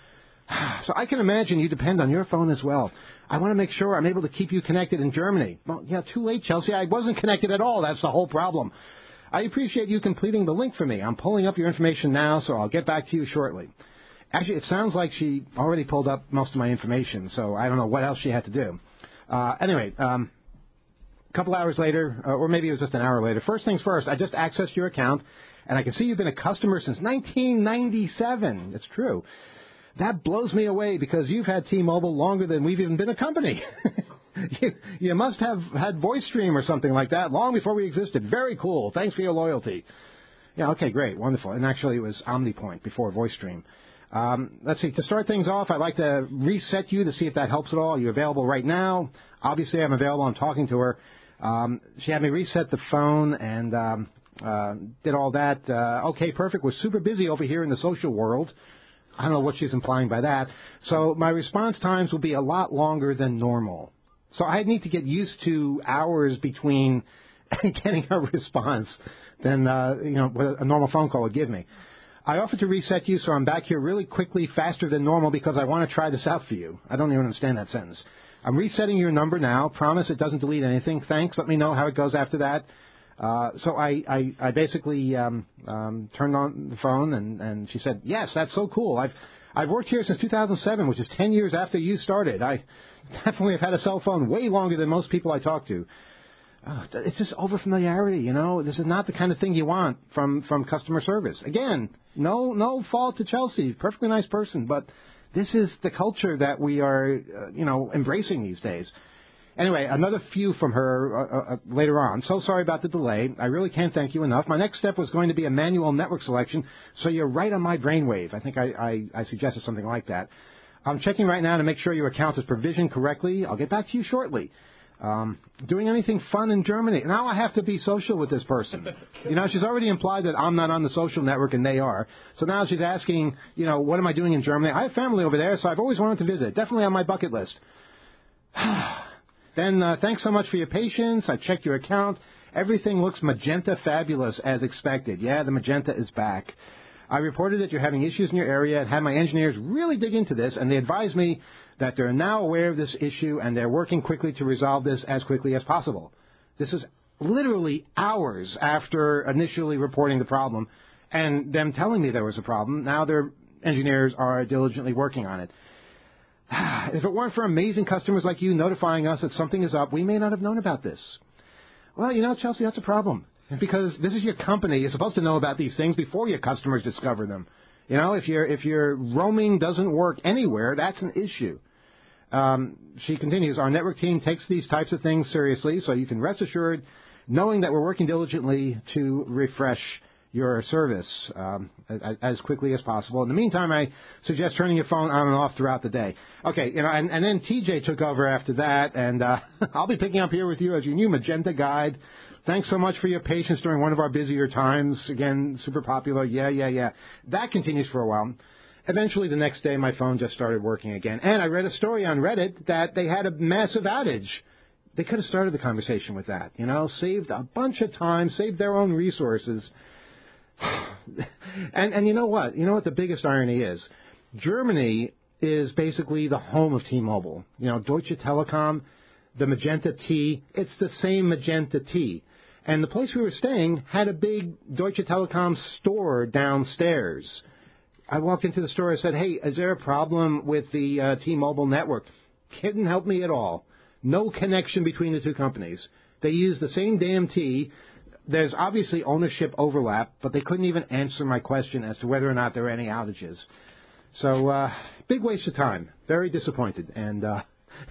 So I can imagine you depend on your phone as well. I want to make sure I'm able to keep you connected in Germany. Well, yeah, too late, Chelsea. I wasn't connected at all. That's the whole problem. I appreciate you completing the link for me. I'm pulling up your information now, so I'll get back to you shortly. Actually, it sounds like she already pulled up most of my information, so I don't know what else she had to do. Uh, anyway, um, a couple hours later, uh, or maybe it was just an hour later, first things first, I just accessed your account, and I can see you've been a customer since nineteen ninety-seven. It's true. That blows me away because you've had T-Mobile longer than we've even been a company. you, you must have had VoiceStream or something like that long before we existed. Very cool. Thanks for your loyalty. Yeah, okay, great, wonderful. And actually it was OmniPoint before VoiceStream. Um, let's see, to start things off, I'd like to reset you to see if that helps at all. Are you available right now? Obviously I'm available. I'm talking to her. Um, she had me reset the phone and um, uh, did all that. Uh, okay, perfect. We're super busy over here in the social world. I don't know what she's implying by that. So my response times will be a lot longer than normal. So I need to get used to hours between getting a response than, uh, you know, what a normal phone call would give me. I offered to reset you, so I'm back here really quickly, faster than normal, because I want to try this out for you. I don't even understand that sentence. I'm resetting your number now. Promise it doesn't delete anything. Thanks. Let me know how it goes after that. Uh, so I, I, I basically um, um, turned on the phone, and, and she said, yes, that's so cool. I've I've worked here since two thousand seven, which is ten years after you started. I definitely have had a cell phone way longer than most people I talk to. Oh, it's just over-familiarity, you know. This is not the kind of thing you want from, from customer service. Again, no no fault to Chelsea, perfectly nice person, but this is the culture that we are, uh, you know, embracing these days. Anyway, another few from her uh, uh, later on. So sorry about the delay. I really can't thank you enough. My next step was going to be a manual network selection, so you're right on my brainwave. I think I, I, I suggested something like that. I'm checking right now to make sure your account is provisioned correctly. I'll get back to you shortly. Um, doing anything fun in Germany. Now I have to be social with this person. You know, she's already implied that I'm not on the social network and they are. So now she's asking, you know, what am I doing in Germany? I have family over there, so I've always wanted to visit. Definitely on my bucket list. Then uh, thanks so much for your patience. I checked your account. Everything looks magenta fabulous as expected. Yeah, the magenta is back. I reported that you're having issues in your area and had my engineers really dig into this, and they advised me that they're now aware of this issue and they're working quickly to resolve this as quickly as possible. This is literally hours after initially reporting the problem and them telling me there was a problem. Now their engineers are diligently working on it. If it weren't for amazing customers like you notifying us that something is up, we may not have known about this. Well, you know, Chelsea, that's a problem. Because this is your company. You're supposed to know about these things before your customers discover them. You know, if your if your roaming doesn't work anywhere, that's an issue. Um, she continues, our network team takes these types of things seriously, so you can rest assured knowing that we're working diligently to refresh your service um, as, as quickly as possible. In the meantime, I suggest turning your phone on and off throughout the day. Okay, you know, and, and then T J took over after that, and uh, I'll be picking up here with you as your new Magenta guide. Thanks so much for your patience during one of our busier times. Again, super popular. Yeah, yeah, yeah. That continues for a while. Eventually, the next day, my phone just started working again. And I read a story on Reddit that they had a massive outage. They could have started the conversation with that, you know, saved a bunch of time, saved their own resources. and, and you know what? You know what the biggest irony is? Germany is basically the home of T-Mobile. You know, Deutsche Telekom, the Magenta T, it's the same Magenta T. And the place we were staying had a big Deutsche Telekom store downstairs. I walked into the store and said, hey, is there a problem with the uh, T-Mobile network? Couldn't help me at all. No connection between the two companies. They use the same damn T. There's obviously ownership overlap, but they couldn't even answer my question as to whether or not there were any outages. So, uh, big waste of time. Very disappointed. And uh,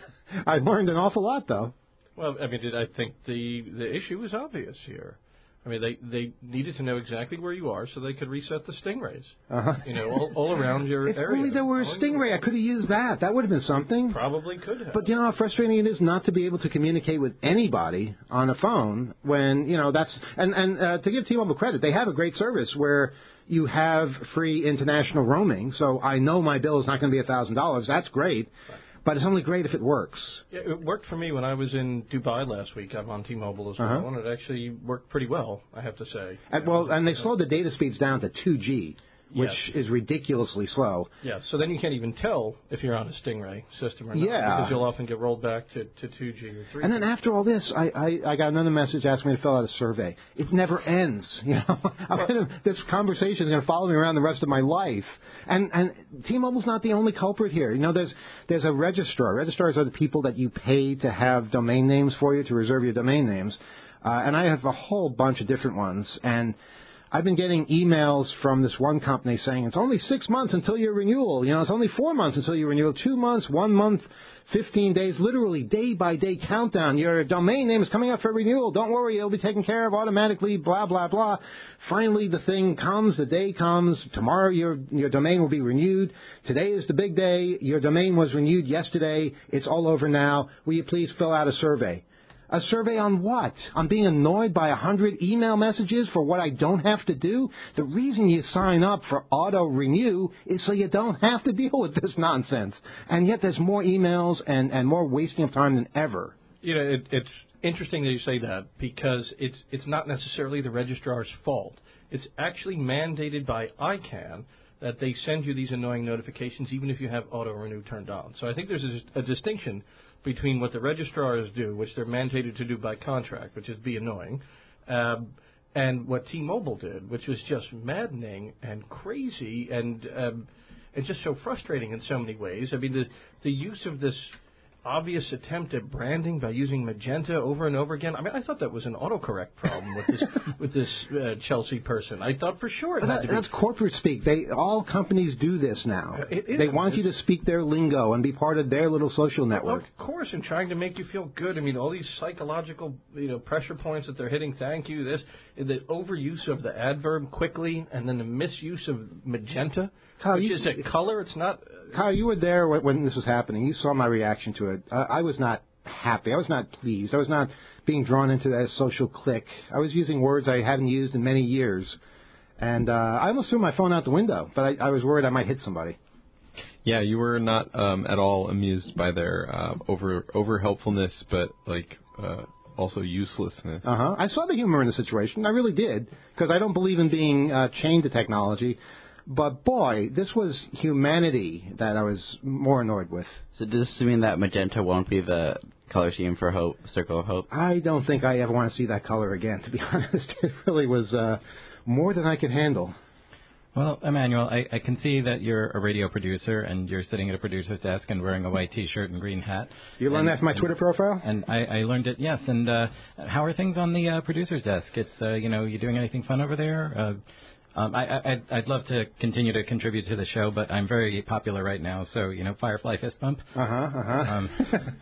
I learned an awful lot, though. Well, I mean, I think the the issue was obvious here. I mean, they, they needed to know exactly where you are so they could reset the stingrays. Uh-huh. You know, all, all around your if area. If only there were a stingray, I could have used that. That would have been something. Probably could have. But you know how frustrating it is not to be able to communicate with anybody on a phone when, you know, that's... And, and uh, to give T-Mobile credit, they have a great service where you have free international roaming, so I know my bill is not going to be one thousand dollars. That's great. Right. But it's only great if it works. Yeah, it worked for me when I was in Dubai last week. I'm on T-Mobile as well, uh-huh. and it actually worked pretty well, I have to say. And, well, and they slowed the data speeds down to two G, which yes. is ridiculously slow. Yeah, so then you can't even tell if you're on a Stingray system or not, yeah. because you'll often get rolled back to, to two G or three G. And then after all this, I, I, I got another message asking me to fill out a survey. It never ends. You know, I'm gonna, this conversation is going to follow me around the rest of my life. And and T-Mobile's not the only culprit here. You know, there's there's a registrar. Registrars are the people that you pay to have domain names for you, to reserve your domain names. Uh, and I have a whole bunch of different ones. And I've been getting emails from this one company saying it's only six months until your renewal. You know, it's only four months until your renewal. Two months, one month, fifteen days, literally day-by-day countdown. Your domain name is coming up for renewal. Don't worry, it'll be taken care of automatically, blah, blah, blah. Finally, the thing comes, the day comes. Tomorrow, your your domain will be renewed. Today is the big day. Your domain was renewed yesterday. It's all over now. Will you please fill out a survey? A survey on what? On being annoyed by a hundred email messages for what I don't have to do? The reason you sign up for auto renew is so you don't have to deal with this nonsense. And yet there's more emails and, and more wasting of time than ever. You know, it, it's interesting that you say that because it's it's not necessarily the registrar's fault. It's actually mandated by I CANN that they send you these annoying notifications even if you have auto renew turned on. So I think there's a, a distinction between what the registrars do, which they're mandated to do by contract, which is be annoying, um, and what T-Mobile did, which was just maddening and crazy and um, and just so frustrating in so many ways. I mean, the the use of this obvious attempt at branding by using magenta over and over again. I mean, I thought that was an autocorrect problem with this with this uh, Chelsea person. I thought for sure it had that, to be. That's corporate speak. They all companies do this now. Uh, it, it, they want you to speak their lingo and be part of their little social network. Of course, and trying to make you feel good. I mean, all these psychological, you know, pressure points that they're hitting. Thank you. This, the overuse of the adverb quickly, and then the misuse of magenta, Kyle, which you, is a color. It's not. Kyle, you were there when, when this was happening. You saw my reaction to it. Uh, I was not happy. I was not pleased. I was not being drawn into that social clique. I was using words I hadn't used in many years. And uh, I almost threw my phone out the window, but I, I was worried I might hit somebody. Yeah, you were not um, at all amused by their uh, over over helpfulness, but like uh, also uselessness. Uh huh. I saw the humor in the situation. I really did, because I don't believe in being uh, chained to technology. But boy, this was humanity that I was more annoyed with. So does this mean that magenta won't be the color scheme for Hope, Circle of Hope? I don't think I ever want to see that color again, to be honest. It really was uh, more than I could handle. Well, Emmanuel, I, I can see that you're a radio producer and you're sitting at a producer's desk and wearing a white T-shirt and green hat. You learned that from my Twitter profile? And I, I learned it, yes. And uh, how are things on the uh, producer's desk? It's, uh, you know, you doing anything fun over there? Uh, Um, I, I, I'd, I'd love to continue to contribute to the show, but I'm very popular right now, so, you know, Firefly fist bump. Uh-huh, uh-huh. Um,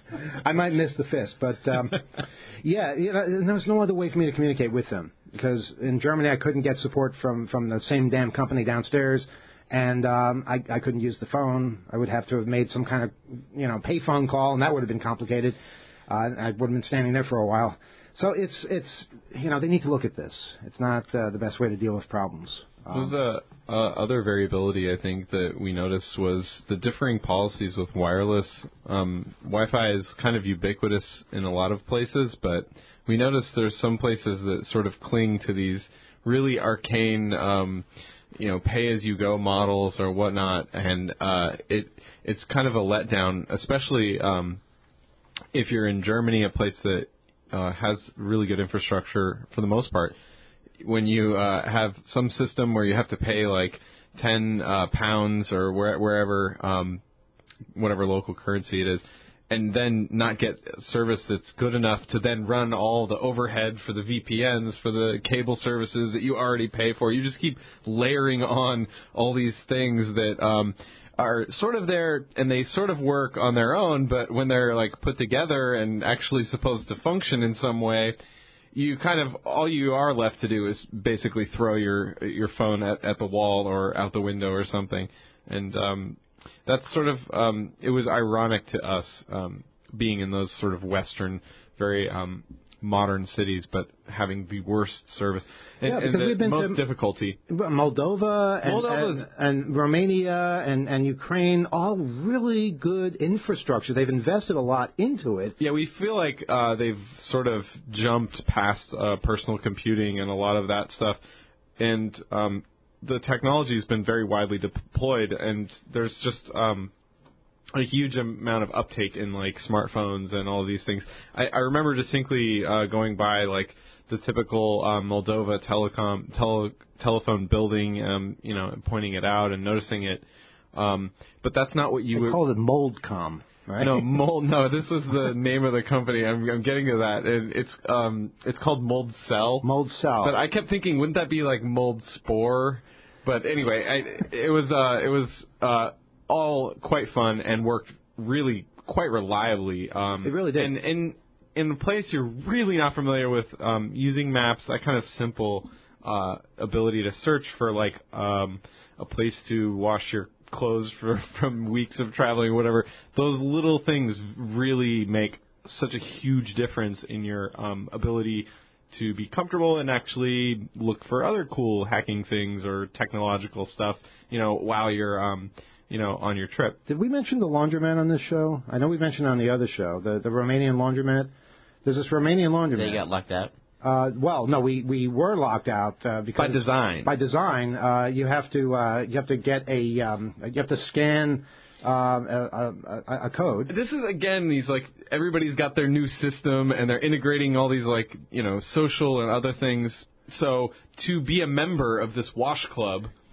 I might miss the fist, but, um, yeah, you know, there was no other way for me to communicate with them, because in Germany I couldn't get support from, from the same damn company downstairs, and um, I, I couldn't use the phone. I would have to have made some kind of, you know, pay phone call, and that would have been complicated. Uh, I would have been standing there for a while. So it's, it's you know, they need to look at this. It's not uh, the best way to deal with problems. Um, There's a, a other variability I think that we noticed was the differing policies with wireless. Um, Wi-Fi is kind of ubiquitous in a lot of places, but we noticed there's some places that sort of cling to these really arcane, um, you know, pay-as-you-go models or whatnot, and uh, it it's kind of a letdown, especially um, if you're in Germany, a place that Uh, has really good infrastructure for the most part. When you uh, have some system where you have to pay like ten uh, pounds or where, wherever, um, whatever local currency it is, and then not get service that's good enough to then run all the overhead for the V P Ns, for the cable services that you already pay for. You just keep layering on all these things that um, are sort of there, and they sort of work on their own, but when they're like put together and actually supposed to function in some way, you kind of, all you are left to do is basically throw your your phone at, at the wall or out the window or something. And um, that's sort of, um, it was ironic to us um, being in those sort of Western, very um, modern cities, but having the worst service and, yeah, and the we've been most to difficulty. Moldova and, and, and Romania and, and Ukraine, all really good infrastructure. They've invested a lot into it. Yeah, we feel like uh, they've sort of jumped past uh, personal computing and a lot of that stuff, and um, the technology has been very widely deployed, and there's just um, a huge amount of uptake in like smartphones and all of these things. I, I remember distinctly uh, going by like the typical uh, Moldova telecom tele, telephone building, um, you know, pointing it out and noticing it. Um, but that's not what you they would called it Moldcom, right? No, Mold. No, this was the name of the company. I'm, I'm getting to that, and it's um, it's called Mold Cell. Mold Cell. But I kept thinking, wouldn't that be like Mold Spore? But anyway, I, it was uh, it was. Uh, all quite fun and worked really quite reliably. Um, it really did. And in in a place you're really not familiar with, um, using maps, that kind of simple uh, ability to search for like um, a place to wash your clothes for, from weeks of traveling or whatever, those little things really make such a huge difference in your um, ability to be comfortable and actually look for other cool hacking things or technological stuff, you know, while you're um, you know, on your trip. Did we mention the laundromat on this show? I know we mentioned on the other show, the, the Romanian laundromat. There's this Romanian laundromat. They got locked out? Uh, well, no, we, we were locked out uh, because by design. By design, uh, you have to uh, you have to get a um, you have to scan uh, a, a, a code. This is again these like everybody's got their new system and they're integrating all these like you know social and other things. So to be a member of this wash club,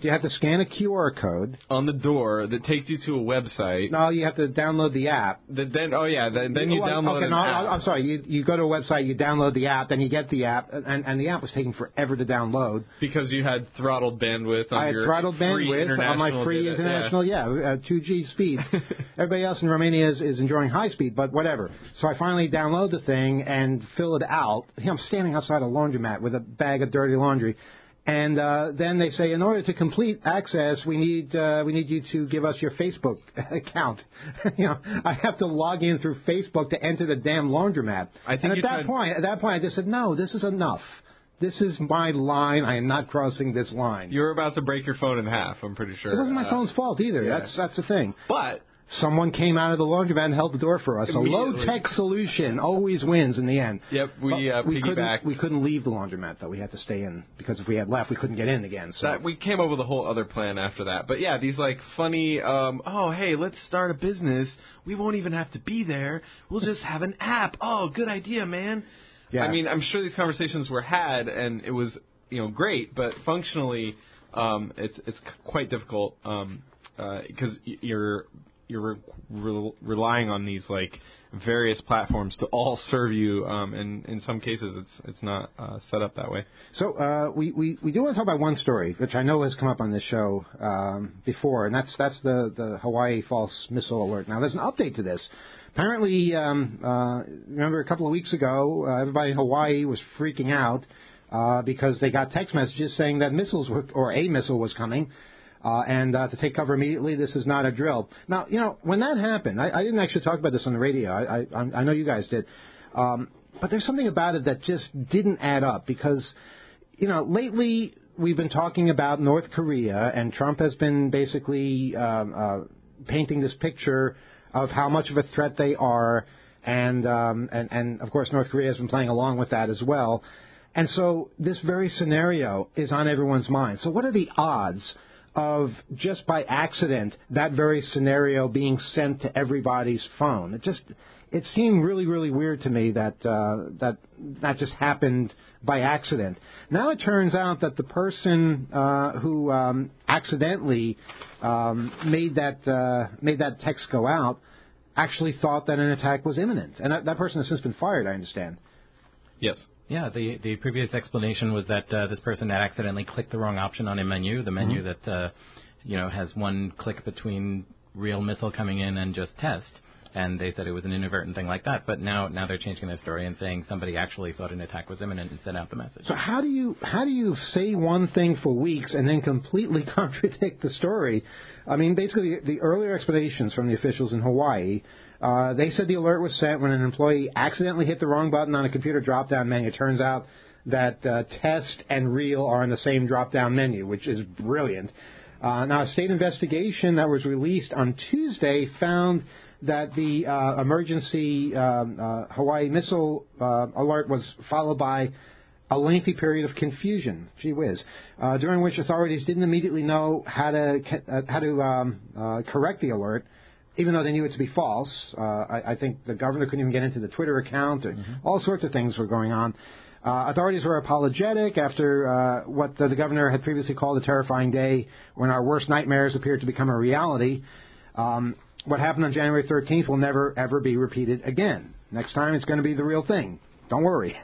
You have to scan a Q R code on the door that takes you to a website. No, you have to download the app. The, then, oh yeah, then, then you well, download okay, an no, app. I'm sorry. You you go to a website, you download the app, then you get the app, and, and the app was taking forever to download. Because you had throttled bandwidth on I had your throttled free bandwidth on my free data, international, yeah, yeah uh, two G speeds. Everybody else in Romania is, is enjoying high speed, but whatever. So I finally download the thing and fill it out. I'm standing outside a laundromat with a bag of dirty laundry. And uh, then they say, in order to complete access, we need uh, we need you to give us your Facebook account. you know, I have to log in through Facebook to enter the damn laundromat. I think and at that tried... point, at that point, I just said, no, this is enough. This is my line. I am not crossing this line. You were about to break your phone in half, I'm pretty sure. It wasn't my uh, phone's fault either. Yeah. That's that's the thing. But someone came out of the laundromat and held the door for us. A low-tech solution always wins in the end. Yep, we uh, we couldn't, piggybacked. we couldn't leave the laundromat, though. We had to stay in, because if we had left, we couldn't get in again. So that, we came up with a whole other plan after that. But, yeah, these, like, funny, um, oh, hey, let's start a business. We won't even have to be there. We'll just have an app. Oh, good idea, man. Yeah. I mean, I'm sure these conversations were had, and it was, you know, great. But functionally, um, it's it's quite difficult um, uh, because you're... you're re- relying on these like various platforms to all serve you, um, and in some cases it's it's not uh, set up that way. So uh, we, we, we do want to talk about one story, which I know has come up on this show um, before, and that's that's the, the Hawaii false missile alert. Now, there's an update to this. Apparently, um, uh, remember a couple of weeks ago, uh, everybody in Hawaii was freaking out uh, because they got text messages saying that missiles were, or a missile was coming. Uh, and uh, to take cover immediately, this is not a drill. Now, you know, when that happened, I, I didn't actually talk about this on the radio. I, I, I know you guys did. Um, but there's something about it that just didn't add up because, you know, lately we've been talking about North Korea, and Trump has been basically um, uh, painting this picture of how much of a threat they are. And, um, and, and, of course, North Korea has been playing along with that as well. And so this very scenario is on everyone's mind. So what are the odds of just by accident that very scenario being sent to everybody's phone? It just it seemed really, really weird to me that uh, that that just happened by accident. Now it turns out that the person uh, who um, accidentally um, made that uh, made that text go out actually thought that an attack was imminent, and that, that person has since been fired, I understand. Yes. Yeah, the the previous explanation was that uh, this person had accidentally clicked the wrong option on a menu, the menu mm-hmm. that uh, you know has one click between real missile coming in and just test, and they said it was an inadvertent thing like that. But now now they're changing their story and saying somebody actually thought an attack was imminent and sent out the message. So how do you how do you say one thing for weeks and then completely contradict the story? I mean, basically the earlier explanations from the officials in Hawaii. Uh, they said the alert was sent when an employee accidentally hit the wrong button on a computer drop-down menu. It turns out that uh, test and real are on the same drop-down menu, which is brilliant. Uh, now, a state investigation that was released on Tuesday found that the uh, emergency um, uh, Hawaii missile uh, alert was followed by a lengthy period of confusion, gee whiz, uh, during which authorities didn't immediately know how to uh, how to um, uh, correct the alert. Even though they knew it to be false. uh, I, I think the governor couldn't even get into the Twitter account. Or mm-hmm. All sorts of things were going on. Uh, authorities were apologetic after uh, what the, the governor had previously called a terrifying day when our worst nightmares appeared to become a reality. Um, what happened on January thirteenth will never, ever be repeated again. Next time it's going to be the real thing. Don't worry.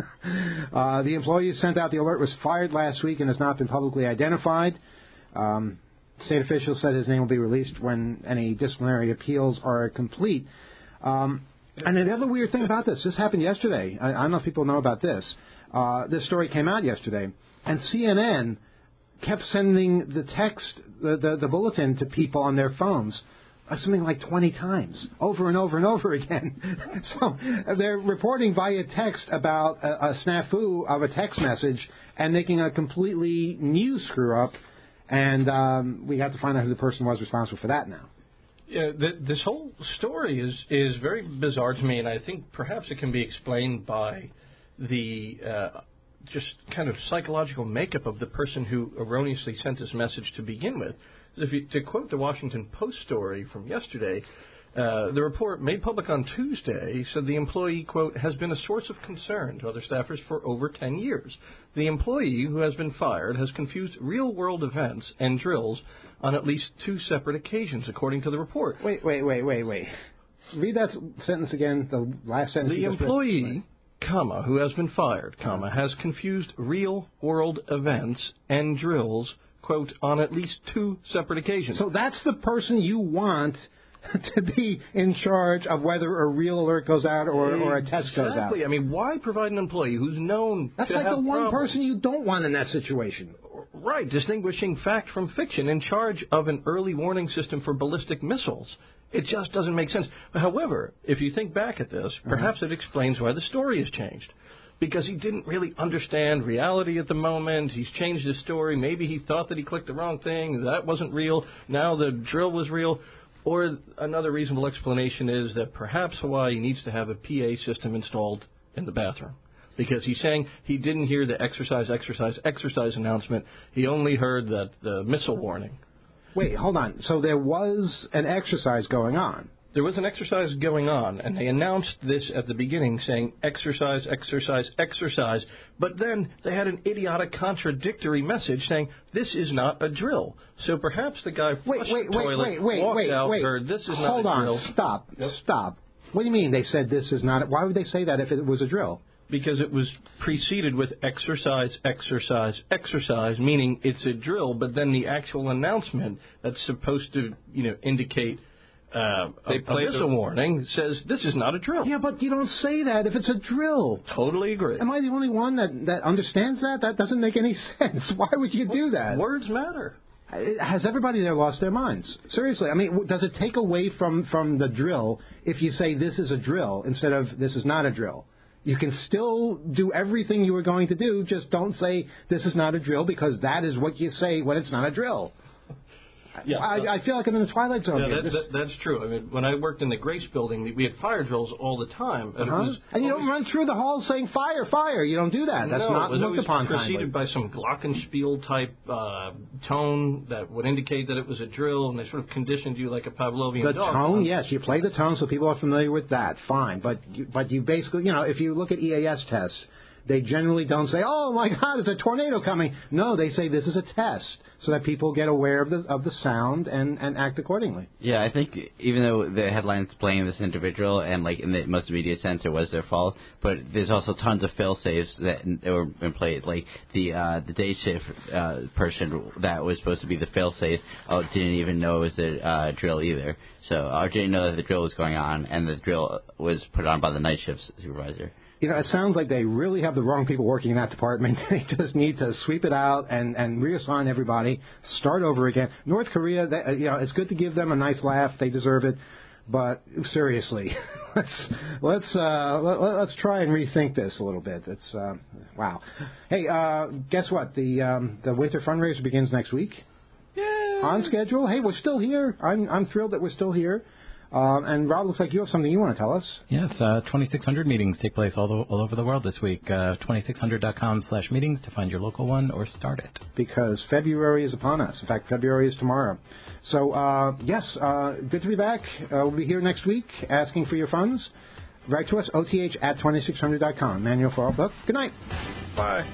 uh, the employee who sent out the alert was fired last week and has not been publicly identified. Um State officials said his name will be released when any disciplinary appeals are complete. Um, and the other weird thing about this, this happened yesterday. I, I don't know if people know about this. Uh, this story came out yesterday, and C N N kept sending the text, the, the, the bulletin to people on their phones uh, something like twenty times, over and over and over again. So they're reporting via text about a, a snafu of a text message and making a completely new screw-up. And um, we have to find out who the person was responsible for that now. Yeah, th- this whole story is, is very bizarre to me, and I think perhaps it can be explained by the uh, just kind of psychological makeup of the person who erroneously sent this message to begin with. If you, to quote the Washington Post story from yesterday, Uh, the report, made public on Tuesday, said the employee, quote, has been a source of concern to other staffers for over ten years. The employee who has been fired has confused real-world events and drills on at least two separate occasions, according to the report. Wait, wait, wait, wait, wait. Read that sentence again, the last sentence. The employee, comma, who has been fired, comma, has confused real-world events and drills, quote, on at least two separate occasions. So that's the person you want to be in charge of whether a real alert goes out or, or a test goes out. Exactly. I mean, why provide an employee who's known That's to like have the one problems? person you don't want in that situation. Right, distinguishing fact from fiction, in charge of an early warning system for ballistic missiles. It just doesn't make sense. However, if you think back at this, perhaps uh-huh. it explains why the story has changed. Because he didn't really understand reality at the moment. He's changed his story. Maybe he thought that he clicked the wrong thing. That wasn't real. Now the drill was real. Or another reasonable explanation is that perhaps Hawaii needs to have a P A system installed in the bathroom. Because he's saying he didn't hear the exercise, exercise, exercise announcement. He only heard that the missile warning. Wait, hold on. So there was an exercise going on. There was an exercise going on, and they announced this at the beginning, saying exercise, exercise, exercise. But then they had an idiotic contradictory message saying this is not a drill. So perhaps the guy flushed wait, wait, the toilet, wait, wait, walked wait, out, wait. heard this is Hold not a on. drill. Stop. Yep. Stop. What do you mean they said this is not? Why would they say that if it was a drill? Because it was preceded with exercise, exercise, exercise, meaning it's a drill, but then the actual announcement that's supposed to, you know, indicate uh, they a, played a missile the... warning says this is not a drill. Yeah, but you don't say that if it's a drill. Totally agree. Am I the only one that, that understands that? That doesn't make any sense. Why would you do that? Words matter. Has everybody there lost their minds? Seriously, I mean, does it take away from, from the drill if you say this is a drill instead of this is not a drill? You can still do everything you were going to do, just don't say this is not a drill because that is what you say when it's not a drill. Yeah, I, uh, I feel like I'm in the Twilight Zone yeah, here. that, This, that, that's true. I mean, when I worked in the Grace building, we had fire drills all the time. And, uh-huh. it was and you don't run through the halls saying fire, fire. You don't do that. That's no, not it was looked upon preceded kindly. by some glockenspiel type uh, tone that would indicate that it was a drill, and they sort of conditioned you like a Pavlovian The dog. tone, yes, you play the tone so people are familiar with that. Fine, but you, but you basically, you know, if you look at E A S tests, they generally don't say, "Oh my God, there's a tornado coming." No, they say this is a test, so that people get aware of the of the sound and, and act accordingly. Yeah, I think even though the headlines blame this individual and like in the most immediate sense it was their fault, but there's also tons of fail safes that were in play. Like the uh, the day shift uh, person that was supposed to be the fail safe oh, didn't even know it was a uh, drill either. So or didn't know that the drill was going on, and the drill was put on by the night shift supervisor. You know, it sounds like they really have the wrong people working in that department. They just need to sweep it out and, and reassign everybody, start over again. North Korea, they, you know, it's good to give them a nice laugh. They deserve it. But seriously, let's let's uh, let, let's try and rethink this a little bit. It's uh, wow. Hey, uh, guess what? The um, the winter fundraiser begins next week. Yay! On schedule. Hey, we're still here. I'm I'm thrilled that we're still here. Um, and Rob, looks like you have something you want to tell us. Yes, uh, twenty-six hundred meetings take place all, the, all over the world this week. Uh, twenty-six hundred dot com slash meetings to find your local one or start it. Because February is upon us. In fact, February is tomorrow. So, uh, yes, uh, good to be back. Uh, we'll be here next week asking for your funds. Write to us, O T H at twenty-six hundred dot com. Manual for our book. Good night. Bye.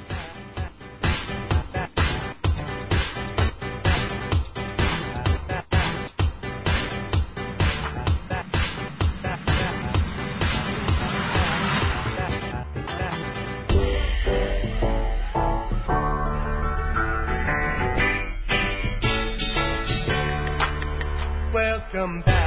Welcome back.